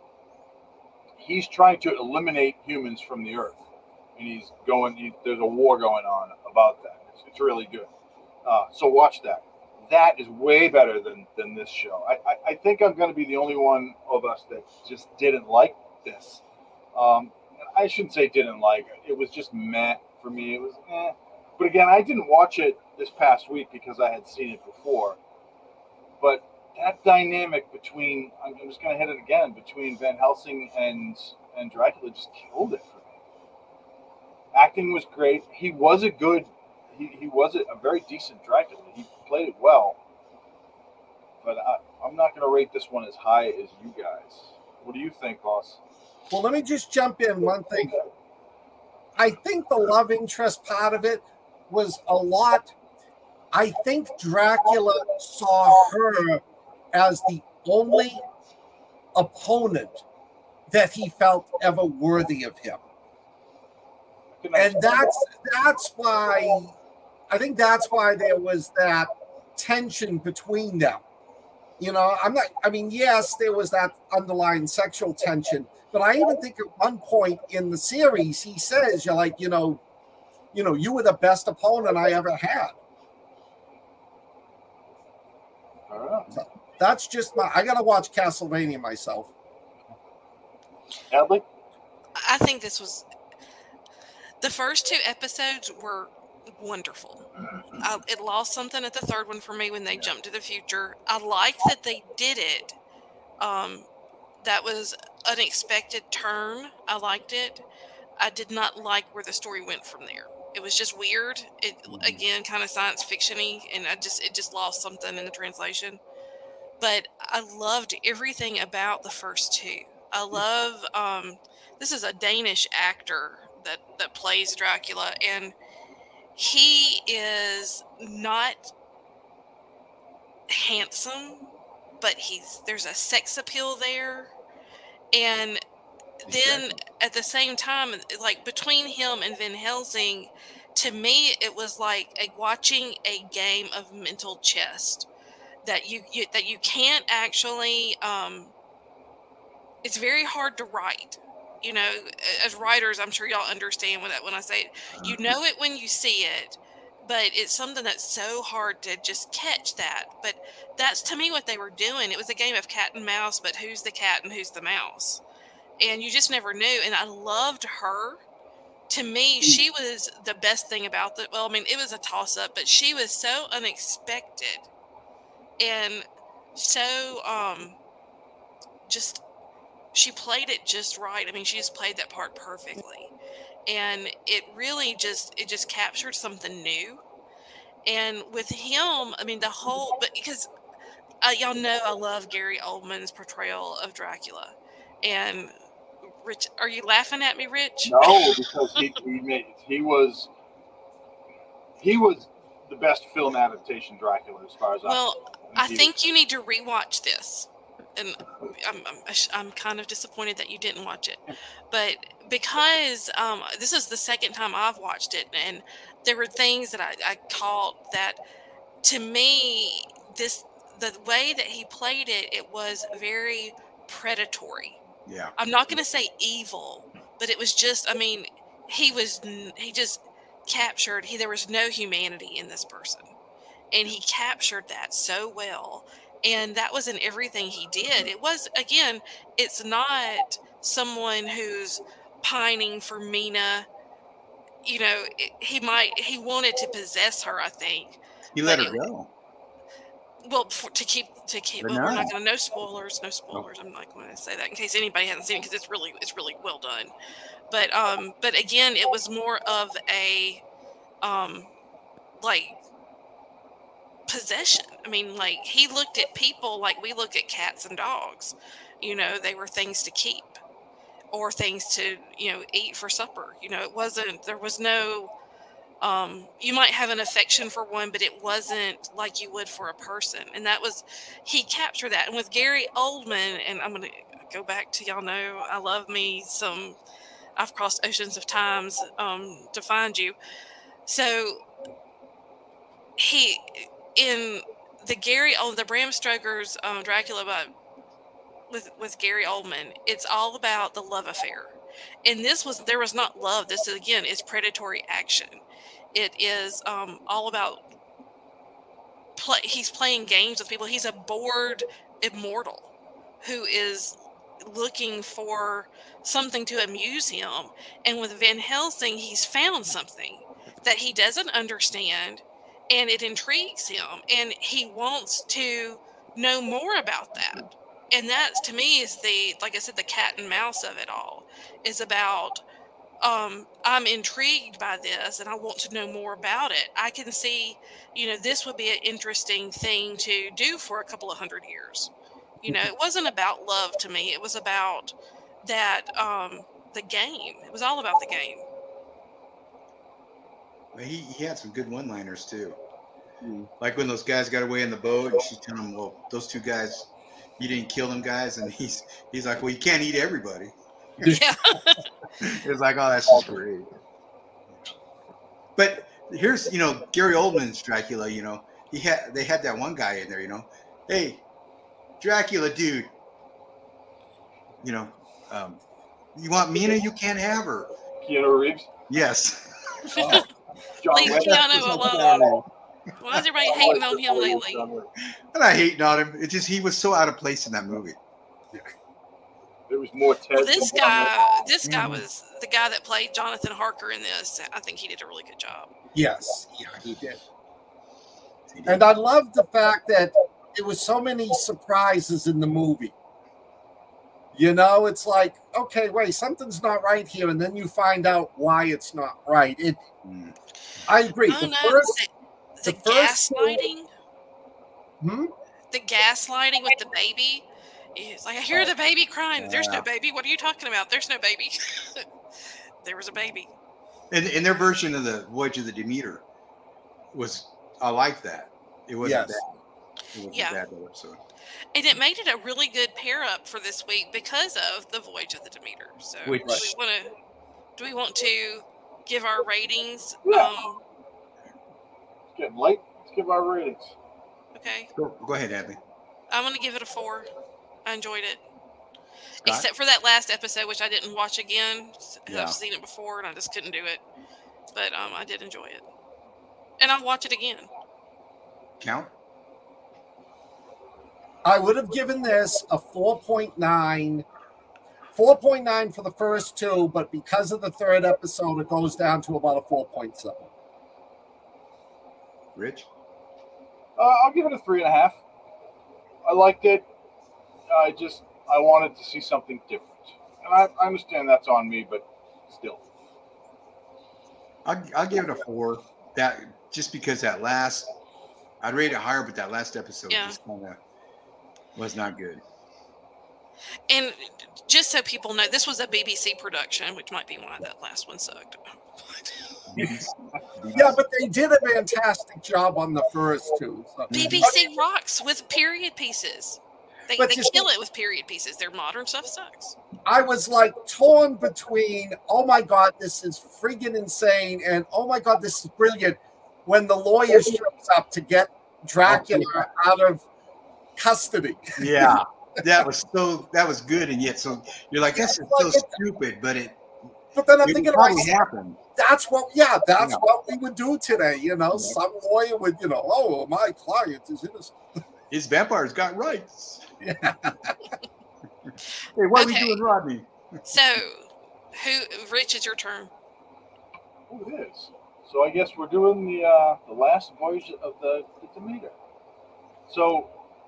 he's trying to eliminate humans from the earth. And he's going... He, there's a war going on about that. It's, it's really good. Uh, so watch that. That is way better than, than this show. I, I, I think I'm going to be the only one of us that just didn't like this. Um, I shouldn't say didn't like it. It was just meh for me. It was eh. But again, I didn't watch it this past week because I had seen it before. But that dynamic between, I'm just going to hit it again, between Van Helsing and, and Dracula just killed it for me. Acting was great. He was a good, he, he was a, a very decent Dracula. He played it well. But I, I'm not going to rate this one as high as you guys. What do you think, boss? Well, let me just jump in one thing. I think the love interest part of it was a lot. I think Dracula saw her as the only opponent that he felt ever worthy of him. And that's that's why I think that's why there was that tension between them. You know, I'm not, I mean, yes, there was that underlying sexual tension, but I even think at one point in the series, he says, you're like, you know, you know, you were the best opponent I ever had. So that's just my, I got to watch Castlevania myself. Adley? I think this was, the first two episodes were wonderful. I, it lost something at the third one for me when they jumped to the future. I like that they did it. Um, that was an unexpected turn. I liked it. I did not like where the story went from there. It was just weird. It again, kind of science fiction-y, and I just it just lost something in the translation. But I loved everything about the first two. I love um, this is a Danish actor that that plays Dracula, and he is not handsome, but he's there's a sex appeal there. And then at the same time, like between him and Van Helsing, to me it was like a, watching a game of mental chess that you, you that you can't actually um, it's very hard to write. You know, as writers, I'm sure y'all understand when that when I say it. You know it when you see it, but it's something that's so hard to just catch that. But that's to me what they were doing. It was a game of cat and mouse, but who's the cat and who's the mouse? And you just never knew. And I loved her. To me, she was the best thing about the. Well, I mean, it was a toss-up, but she was so unexpected and so um, just. She played it just right. I mean, she just played that part perfectly. And it really just, it just captured something new. And with him, I mean, the whole, but because uh, y'all know I love Gary Oldman's portrayal of Dracula. And Rich, are you laughing at me, Rich? No, because he, he made, he was, he was the best film adaptation Dracula as far as I Well, I think you need to rewatch this. And I'm, I'm I'm kind of disappointed that you didn't watch it, but because um, this is the second time I've watched it, and there were things that I, I caught that, to me, this the way that he played it, it was very predatory. Yeah. I'm not going to say evil, but it was just, I mean, he was he just captured. He there was no humanity in this person, and he captured that so well. And that was in everything he did. It was, again, it's not someone who's pining for Mina. You know, it, he might, he wanted to possess her, I think. He let But her it- go. well, for, to keep to keep. But Well, we're no. not going to no spoilers, no spoilers. I'm not going to say that in case anybody hasn't seen it because it's really it's really well done. But um, but again, it was more of a um, like possession. I mean, like he looked at people like we look at cats and dogs. You know, they were things to keep or things to, you know, eat for supper. You know, it wasn't, there was no, um, you might have an affection for one, but it wasn't like you would for a person. And that was, he captured that. And with Gary Oldman, and I'm going to go back to, y'all know, I love me some, I've crossed oceans of times um, to find you. So he, in the Gary, oh, the Bram Stoker's um, Dracula by with with Gary Oldman, it's all about the love affair. And this was, there was not love. This is, again, is predatory action. It is um, all about play. He's playing games with people. He's a bored immortal who is looking for something to amuse him. And with Van Helsing, he's found something that he doesn't understand, and it intrigues him, and he wants to know more about that. And that, to me, is the, like I said, the cat and mouse of it all, is about, um, I'm intrigued by this and I want to know more about it. I can see, you know, this would be an interesting thing to do for a couple of hundred years. You know, it wasn't about love to me. It was about that, um, the game. It was all about the game. Well, he, he had some good one-liners too. Mm. Like when those guys got away in the boat and she's telling him, well, those two guys, you didn't kill them guys, and he's he's like, well, you can't eat everybody. Yeah. It's like, oh, that's just great. But here's, you know, Gary Oldman's Dracula. You know, he had they had that one guy in there. You know, hey, Dracula, dude. You know, um, you want Mina? You can't have her. Keanu Reeves. Yes. Oh, John Leave West. Keanu alone. Why is everybody hating on him lately? I'm not hating on him. It's just he was so out of place in that movie. There was more Ted. Well, this than guy, this guy Mhm. was the guy that played Jonathan Harker in this. I think he did a really good job. Yes, yeah, he did. He did. And I love the fact that there was so many surprises in the movie. You know, it's like, okay, wait, something's not right here, and then you find out why it's not right. It, Mm. I agree. Oh the no, first, the, the, the first- gaslighting, hmm? the gaslighting with the baby. It's like, I hear the baby crying. There's no Yeah. baby. What are you talking about? There's no baby. There was a baby. And in their version of the Voyage of the Demeter was, I like that. It wasn't Yes. bad. It wasn't Yeah. bad that episode. And it made it a really good pair up for this week because of the Voyage of the Demeter. So Which- do we want to do we want to give our ratings? Yeah. Um, It's getting late. Let's give our ratings. okay. Go, go ahead, Abby. I'm gonna give it a four. I enjoyed it. Scott? Except for that last episode, which I didn't watch again. Yeah. I've seen it before and I just couldn't do it. But um, I did enjoy it. And I'll watch it again. Count? I would have given this a four point nine. four point nine for the first two, but because of the third episode, it goes down to about a four point seven. Rich? Uh, I'll give it a three and a half. I liked it. I just I wanted to see something different, and I, I understand that's on me, but still. I'll, I'll give it a four. That just because that last, I'd rate it higher, but that last episode Yeah. just kind of was not good. And just so people know, this was a B B C production, which might be why that last one sucked. Yeah, but they did a fantastic job on the first two. So. B B C rocks with period pieces. They, But they you kill see- it with period pieces. Their modern stuff sucks. I was like torn between, oh my God, this is friggin' insane, and oh my God, this is brilliant, when the lawyer shows up to get Dracula out of custody. Yeah, that was so. That was good, and yet so you're like, this is so Like it- stupid, but it, But then I'm it thinking, probably like, happened. that's what, yeah, that's Yeah. what we would do today. You know, some lawyer would, you know, oh, my client is innocent. His vampires got rights. Yeah. Hey, what are we Okay. doing, Rodney? So, who? Rich, it's your turn. Oh, it is. So I guess we're doing the uh, the last voyage of the, the Demeter. So,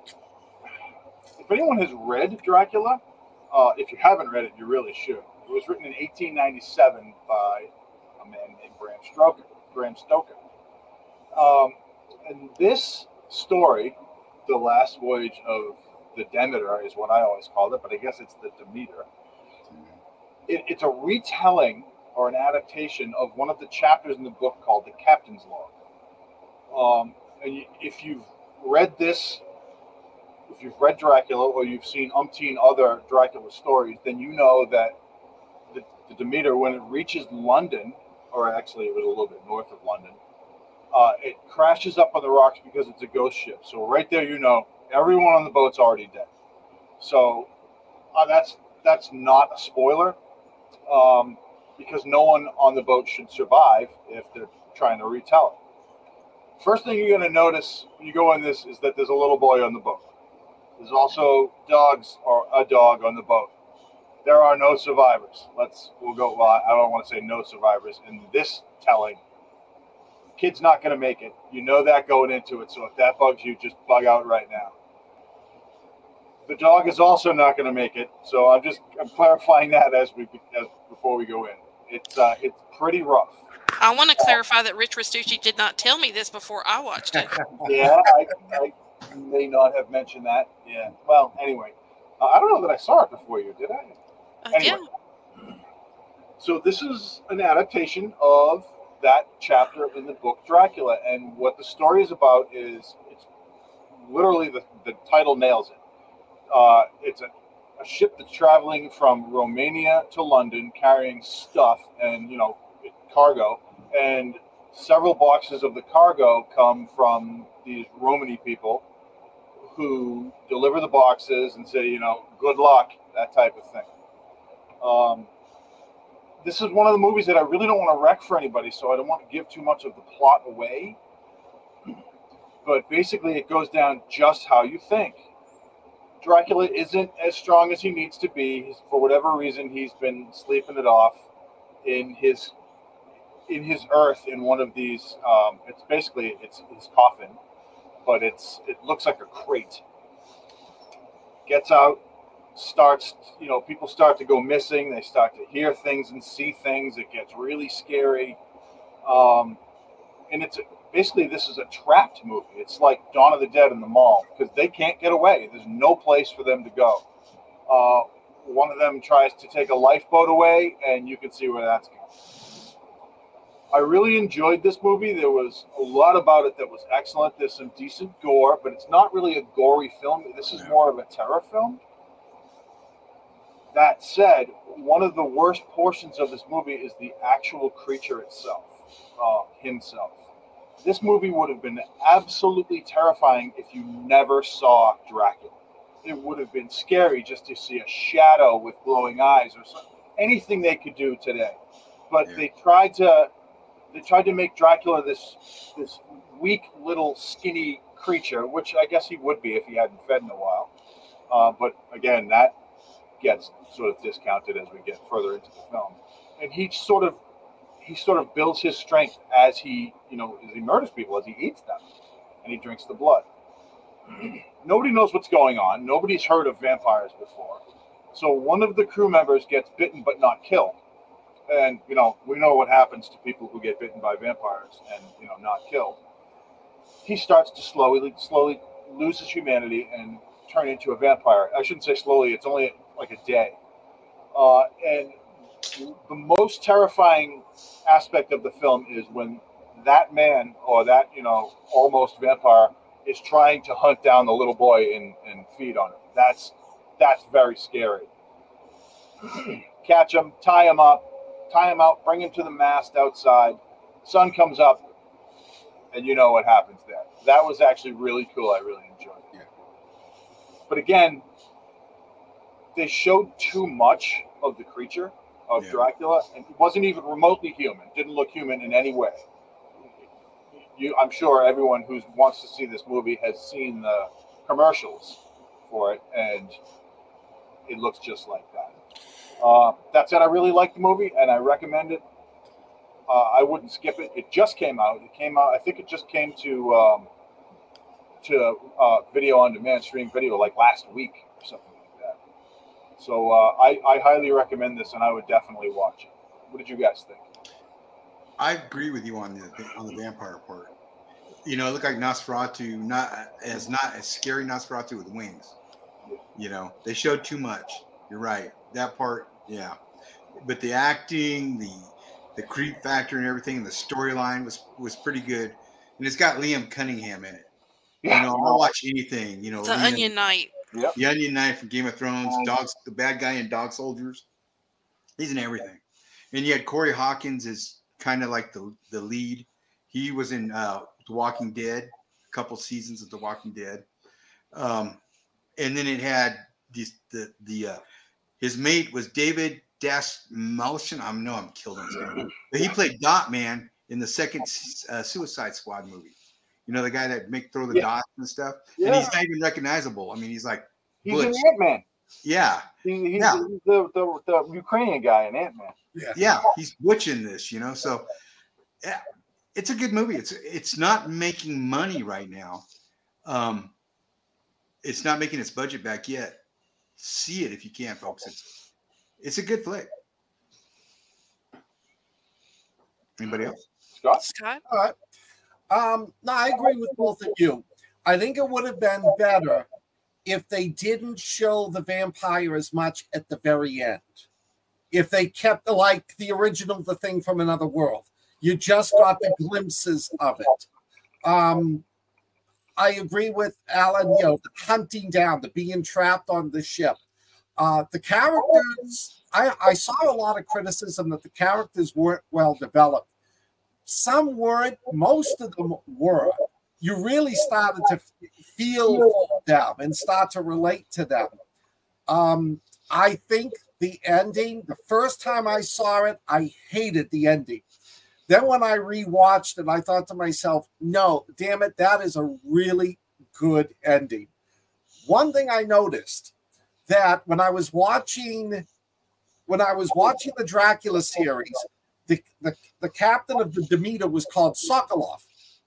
if anyone has read Dracula, uh, if you haven't read it, you really should. It was written in eighteen ninety-seven by a man named Bram Stoker. Bram Stoker. Um, and this story, The Last Voyage of the Demeter, is what I always called it, but I guess it's the Demeter. It, it's a retelling or an adaptation of one of the chapters in the book called The Captain's Log. Um, and you, if you've read this, if you've read Dracula or you've seen umpteen other Dracula stories, then you know that the, the Demeter, when it reaches London, or actually it was a little bit north of London, uh, it crashes up on the rocks because it's a ghost ship. So right there, you know, everyone on the boat's already dead. So uh, that's that's not a spoiler, um, because no one on the boat should survive if they're trying to retell it. First thing you're going to notice when you go in this is that there's a little boy on the boat. There's also dogs or a dog on the boat. There are no survivors. Let's we'll go. Well, I don't want to say no survivors in this telling. Kid's not going to make it. You know that going into it. So if that bugs you, just bug out right now. The dog is also not going to make it. So I'm just I'm clarifying that as we as before we go in. It's uh, it's pretty rough. I want to clarify that Rich Restucci did not tell me this before I watched it. Yeah, I, I may not have mentioned that. Yeah. Well, anyway, uh, I don't know that I saw it before you, did I? Uh, Anyway. yeah. So this is an adaptation of that chapter in the book Dracula, and what the story is about is it's literally the, the title nails it. Uh, it's a, a ship that's traveling from Romania to London carrying stuff and, you know, cargo, and several boxes of the cargo come from these Romany people who deliver the boxes and say, you know, good luck, that type of thing. Um, this is one of the movies that I really don't want to wreck for anybody, so I don't want to give too much of the plot away. But basically, it goes down just how you think. Dracula isn't as strong as he needs to be. For whatever reason, he's been sleeping it off in his in his earth in one of these. Um, it's basically it's his coffin, but it's it looks like a crate. Gets out. Starts, you know, people start to go missing. They start to hear things and see things. It gets really scary. Um, and it's a, basically, this is a trapped movie. It's like Dawn of the Dead in the mall because they can't get away. There's no place for them to go. Uh, one of them tries to take a lifeboat away, and you can see where that's going. I really enjoyed this movie. There was a lot about it that was excellent. There's some decent gore, but it's not really a gory film. This is more of a terror film. That said, one of the worst portions of this movie is the actual creature itself, uh, himself. This movie would have been absolutely terrifying if you never saw Dracula. It would have been scary just to see a shadow with glowing eyes or something, anything they could do today. But yeah. they tried to they tried to make Dracula this this weak little skinny creature, which I guess he would be if he hadn't fed in a while. Uh, but again, that gets sort of discounted as we get further into the film, and he sort of he sort of builds his strength as he you know as he murders people, as he eats them, and he drinks the blood. Nobody knows what's going on. Nobody's heard of vampires before, so one of the crew members gets bitten but not killed, and you know we know what happens to people who get bitten by vampires and you know not killed. He starts to slowly slowly lose his humanity and turn into a vampire. I shouldn't say slowly. It's only like a day. Uh, and the most terrifying aspect of the film is when that man or that, you know, almost vampire is trying to hunt down the little boy and, and feed on him. That's, that's very scary. Catch him, tie him up, tie him out, bring him to the mast outside. Sun comes up, and you know what happens there. That was actually really cool. I really enjoyed it. Yeah. But again, they showed too much of the creature of yeah. Dracula, and it wasn't even remotely human. Didn't look human in any way. You, I'm sure everyone who wants to see this movie has seen the commercials for it, and it looks just like that. Uh, that said, I really like the movie, and I recommend it. Uh, I wouldn't skip it. It just came out. It came out. I think it just came to um, to uh, video on demand, stream video like last week or something like that. So uh, I, I highly recommend this, and I would definitely watch it. What did you guys think? I agree with you on the on the vampire part. You know, it looked like Nosferatu, not as not as scary Nosferatu with wings. You know, they showed too much. You're right. That part, yeah. But the acting, the the creep factor, and everything, and the storyline was was pretty good. And it's got Liam Cunningham in it. Yeah. You know, I'll watch anything. You know, The Liam, Onion Knight. Yep. the Onion Knight from Game of Thrones, dogs, the bad guy in Dog Soldiers. He's in everything. And you had Corey Hawkins is kind of like the the lead. He was in uh, The Walking Dead, a couple seasons of The Walking Dead. Um, and then it had these, the the uh, his mate was David Dastmalchian. I know I'm killing his name, but he played Dot Man in the second uh, Suicide Squad movie. You know, the guy that make throw the Yeah. dots and stuff. Yeah. And he's not even recognizable. I mean, he's like He's Butch. an Ant-Man. Yeah, He, he's Yeah. the, the, the, the Ukrainian guy in Ant-Man. yeah, he's Butch in this. You know, so yeah, it's a good movie. It's it's not making money right now. Um, it's not making its budget back yet. See it if you can, folks. It's it's a good flick. Anybody else? Scott? Scott? All right. Um, no, I agree with both of you. I think it would have been better if they didn't show the vampire as much at the very end. If they kept like the original The Thing from Another World. You just got the glimpses of it. Um, I agree with Alan, you know, the hunting down, the being trapped on the ship. Uh, the characters, I, I saw a lot of criticism that the characters weren't well developed. Some weren't, most of them were. You really started to feel for them and start to relate to them. Um, I think the ending, the first time I saw it, I hated the ending. Then when I rewatched it, I thought to myself, no, damn it, that is a really good ending. One thing I noticed that when I was watching, when I was watching the Dracula series, the, the, the captain of the Demeter was called Sokolov.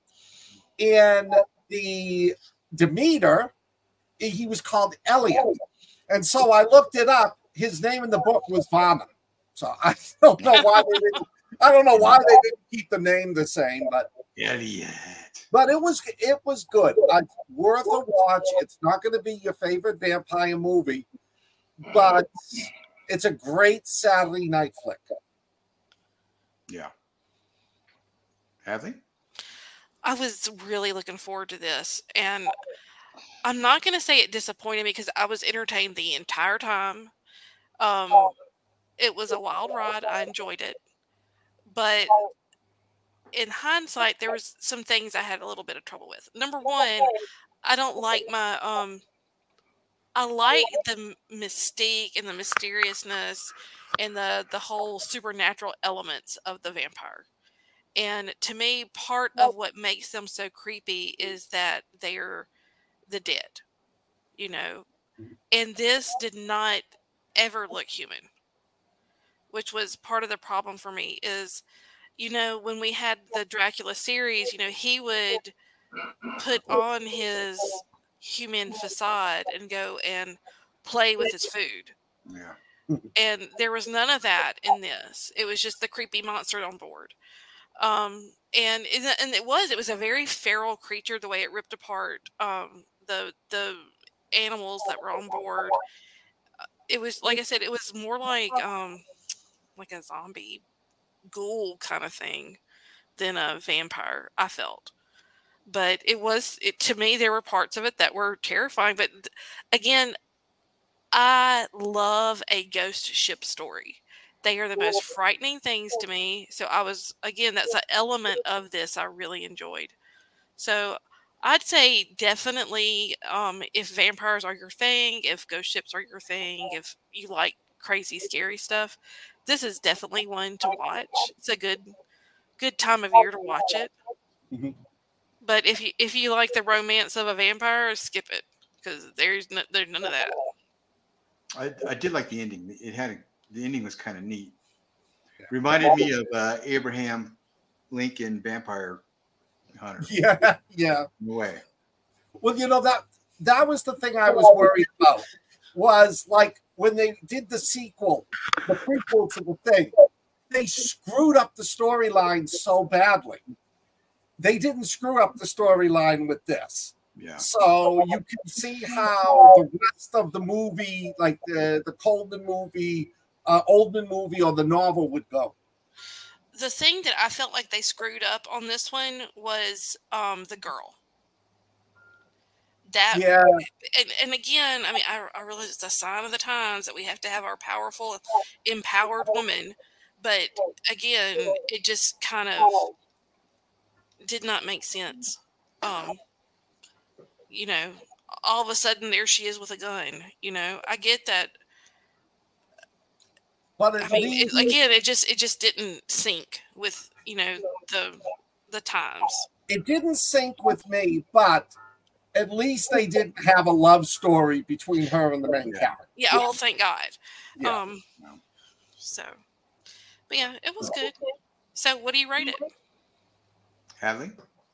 And the Demeter, he was called Elliot. And so I looked it up. His name in the book was Vana. So I don't know why they didn't, I don't know why they didn't keep the name the same, but Elliot. But it was it was good. Uh, worth a watch. It's not going to be your favorite vampire movie, but it's a great Saturday night flick. Yeah. Hadley? I was really looking forward to this, and I'm not going to say it disappointed me because I was entertained the entire time. Um, it was a wild ride. I enjoyed it, but in hindsight, there was some things I had a little bit of trouble with. Number one, I don't like my um. I like the mystique and the mysteriousness and the the whole supernatural elements of the vampire. And to me, part of what makes them so creepy is that they're the dead, you know. And this did not ever look human, which was part of the problem for me is, you know, when we had the Dracula series, you know, he would put on his human facade and go and play with his food. Yeah. And there was none of that in this. It was just the creepy monster on board. Um, and it, and it was it was a very feral creature the way it ripped apart um, the the animals that were on board. It was like I said, it was more like um, like a zombie ghoul kind of thing than a vampire, I felt. But it was it to me there were parts of it that were terrifying. But th- again, I love a ghost ship story. They are the most frightening things to me. So I was, again, that's an element of this I really enjoyed. So I'd say definitely um, if vampires are your thing, if ghost ships are your thing, if you like crazy, scary stuff, this is definitely one to watch. It's a good good time of year to watch it. Mhm. But if you if you like the romance of a vampire, skip it because there's no, there's none of that. I, I did like the ending. It had a, the ending was kind of neat. Reminded me of uh, Abraham Lincoln Vampire Hunter. Yeah, yeah. No way. Well, you know, that that was the thing I was worried about, was like when they did the sequel, the prequel to the thing, they screwed up the storyline so badly. They didn't screw up the storyline with this. Yeah. So you can see how the rest of the movie, like the, the Coleman movie, uh, Oldman movie, or the novel would go. The thing that I felt like they screwed up on this one was um, the girl. That Yeah. and, and again, I mean, I, I realize it's a sign of the times that we have to have our powerful, empowered woman. But again, it just kind of did not make sense. Um, you know, all of a sudden there she is with a gun. You know, I get that. But I mean, it, again, it just it just didn't sync with, you know, the the times. It didn't sync with me, but at least they didn't have a love story between her and the main Yeah. character. Yeah, oh, thank God. Yeah. Um, so, but yeah, it was good. So, what do you rate it? Hadley?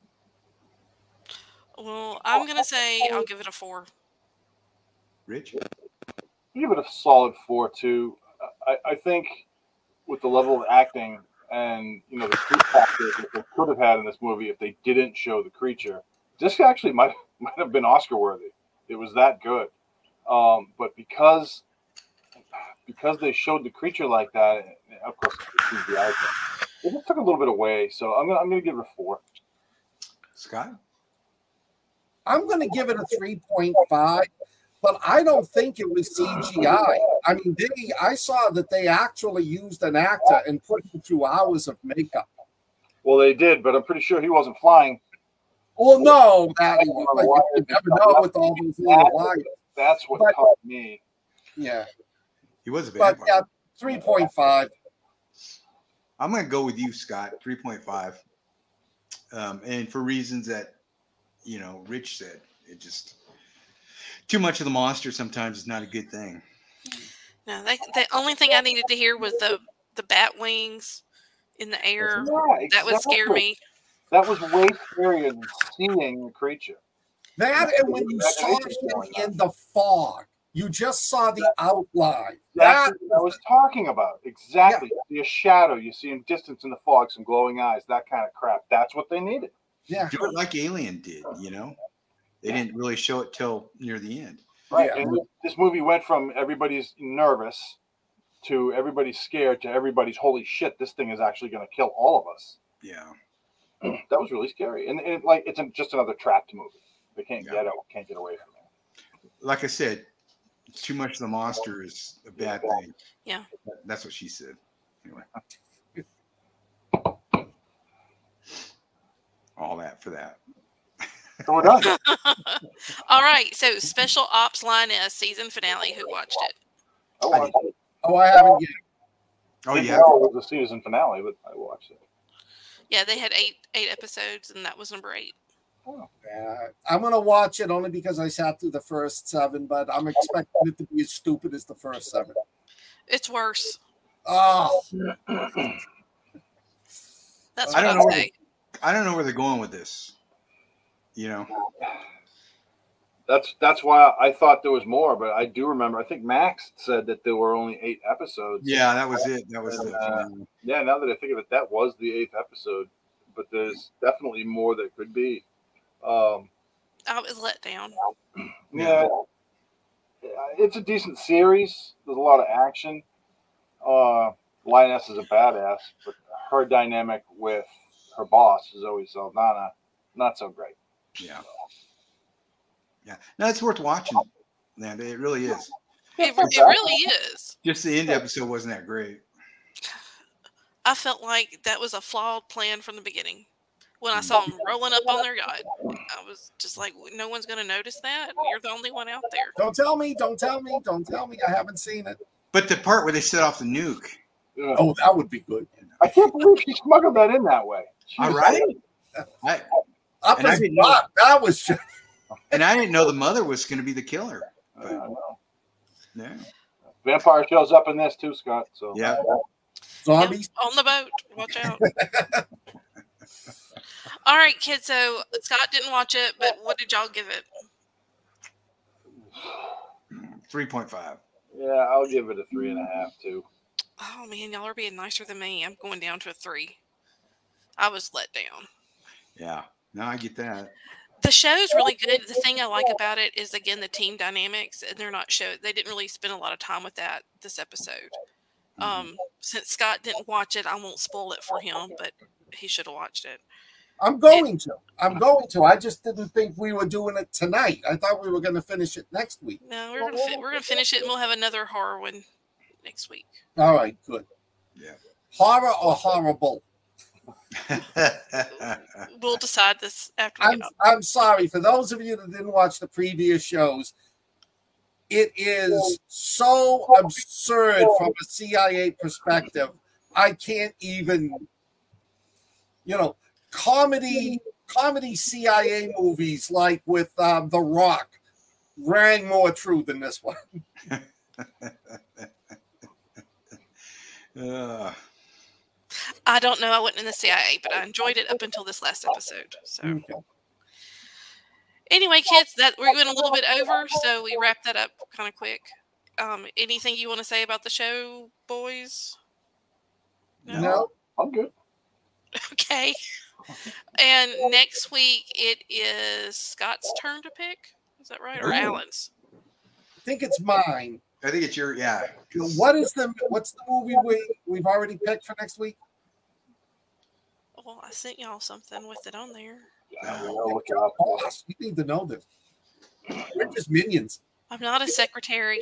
Well, I'm gonna say I'll give it a four. Rich? Give it a solid four too. I, I think with the level of acting and you know the creep factor that they could have had in this movie if they didn't show the creature, this actually might might have been Oscar worthy. It was that good. Um, but because because they showed the creature like that, of course it's the C G I thing, it just took a little bit away. So I'm gonna I'm gonna give it a four. Scott? I'm going to give it a three point five, but I don't think it was C G I. I mean, they, I saw that they actually used an actor and put him through hours of makeup. Well, they did, but I'm pretty sure he wasn't flying. Well, no, that he was, but you never know with all these little wires. That's what But- caught me. Yeah, He was a but vampire. yeah, three point five. I'm going to go with you, Scott, three point five. Um, and for reasons that, you know, Rich said, it just, too much of the monster sometimes is not a good thing. No, they, the only thing I needed to hear was the the bat wings in the air. Yeah, That would scare exactly. me. That was way scarier than seeing the creature. That and when you saw him in the fog, you just saw the outline. That's That what I was talking about. Exactly. See a shadow, you see him distance in the fog, some glowing eyes, that kind of crap. That's what they needed. yeah. Do it like Alien did, you know? They didn't really show it till near the end. Right. Yeah. And this movie went from everybody's nervous to everybody's scared to everybody's holy shit, this thing is actually going to kill all of us. Yeah. That was really scary. And, and like it's just another trapped movie. They can't Yeah. get out, can't get away from it. Like I said, too much of the monster is a bad thing. Yeah. That's what she said. Anyway. All that for that. So we're done. All right. So, Special Ops Lioness season finale. Who watched it? I watched it. Oh, I haven't yet. Oh, Didn't yeah. know it was the season finale, but I watched it. Yeah, they had eight eight episodes, and that was number eight. Yeah, I'm gonna watch it only because I sat through the first seven, but I'm expecting it to be as stupid as the first seven. It's worse. Oh, That's I what don't I'd know. say. I don't know where they're going with this. You know? That's that's why I thought there was more, but I do remember. I think Max said that there were only eight episodes. Yeah, that was it. That was And, it. uh, Yeah, now that I think of it, that was the eighth episode, but there's definitely more that could be. Um, I was let down. yeah, it's a decent series. There's a lot of action. Uh, Lioness is a badass, but her dynamic with her boss is always Saldana not so great. Yeah. Yeah. No, it's worth watching. Man, it really is. It, it really is. Just the end episode wasn't that great. I felt like that was a flawed plan from the beginning. When I saw them rolling up on their yacht, I was just like, no one's going to notice that. You're the only one out there. don't tell me, don't tell me, don't tell me. I haven't seen it. But the part where they set off the nuke. Yeah. Oh, that would be good. I can't believe she smuggled that in that way. She All was- right. I, Up And I his didn't know- butt. That was just. and I didn't know the mother was going to be the killer. I don't know. Yeah. Vampire shows up in this too, Scott. So Yeah. Zombies. Yep, on the boat. Watch out. All right, kids. So Scott didn't watch it, but what did y'all give it? three point five. Yeah, I'll give it a three and a half too. Oh man, y'all are being nicer than me. I'm going down to a three. I was let down. Yeah. No, I get that. The show's really good. The thing I like about it is, again, the team dynamics, and they're not show. They didn't really spend a lot of time with that this episode. Um, since Scott didn't watch it, I won't spoil it for him, but he should have watched it. I'm going to. I'm going to. I just didn't think we were doing it tonight. I thought we were going to finish it next week. No, we're gonna fi- we're gonna finish it, and we'll have another horror one next week. All right, good. Yeah. Horror or horrible? We'll decide this after we I'm, get up. I'm sorry. For those of you that didn't watch the previous shows, it is so absurd from a C I A perspective. I can't even, you know, comedy comedy C I A movies like with um, The Rock rang more true than this one. uh, I don't know. I wasn't in the C I A, but I enjoyed it up until this last episode. So Okay. anyway, kids, that we're going a little bit over, so we wrap that up kind of quick. Um, anything you want to say about the show, boys? No. I'm good. Okay. And next week it is Scott's turn to pick. Is that right? Or Ooh. Alan's? I think it's mine. I think it's your, yeah. What is the what's the movie we we've already picked for next week? Well, I sent y'all something with it on there. Yeah, we'll look it up. Boss, you need to know this. We're just minions. I'm not a secretary.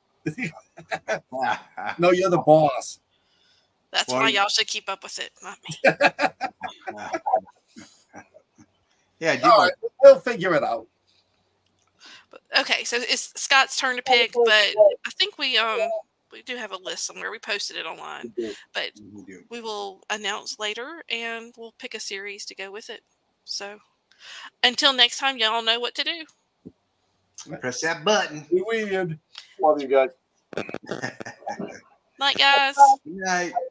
No, you're the boss. That's Well, why you- y'all should keep up with it, not me. Yeah, I did All like, right, we'll figure it out. But, okay, so it's Scott's turn to pick, but I think we um we do have a list somewhere. We posted it online, but we do. we will announce later, and we'll pick a series to go with it. So until next time, y'all know what to do. Press that button. Weird. Love you guys. Night, guys. Good night.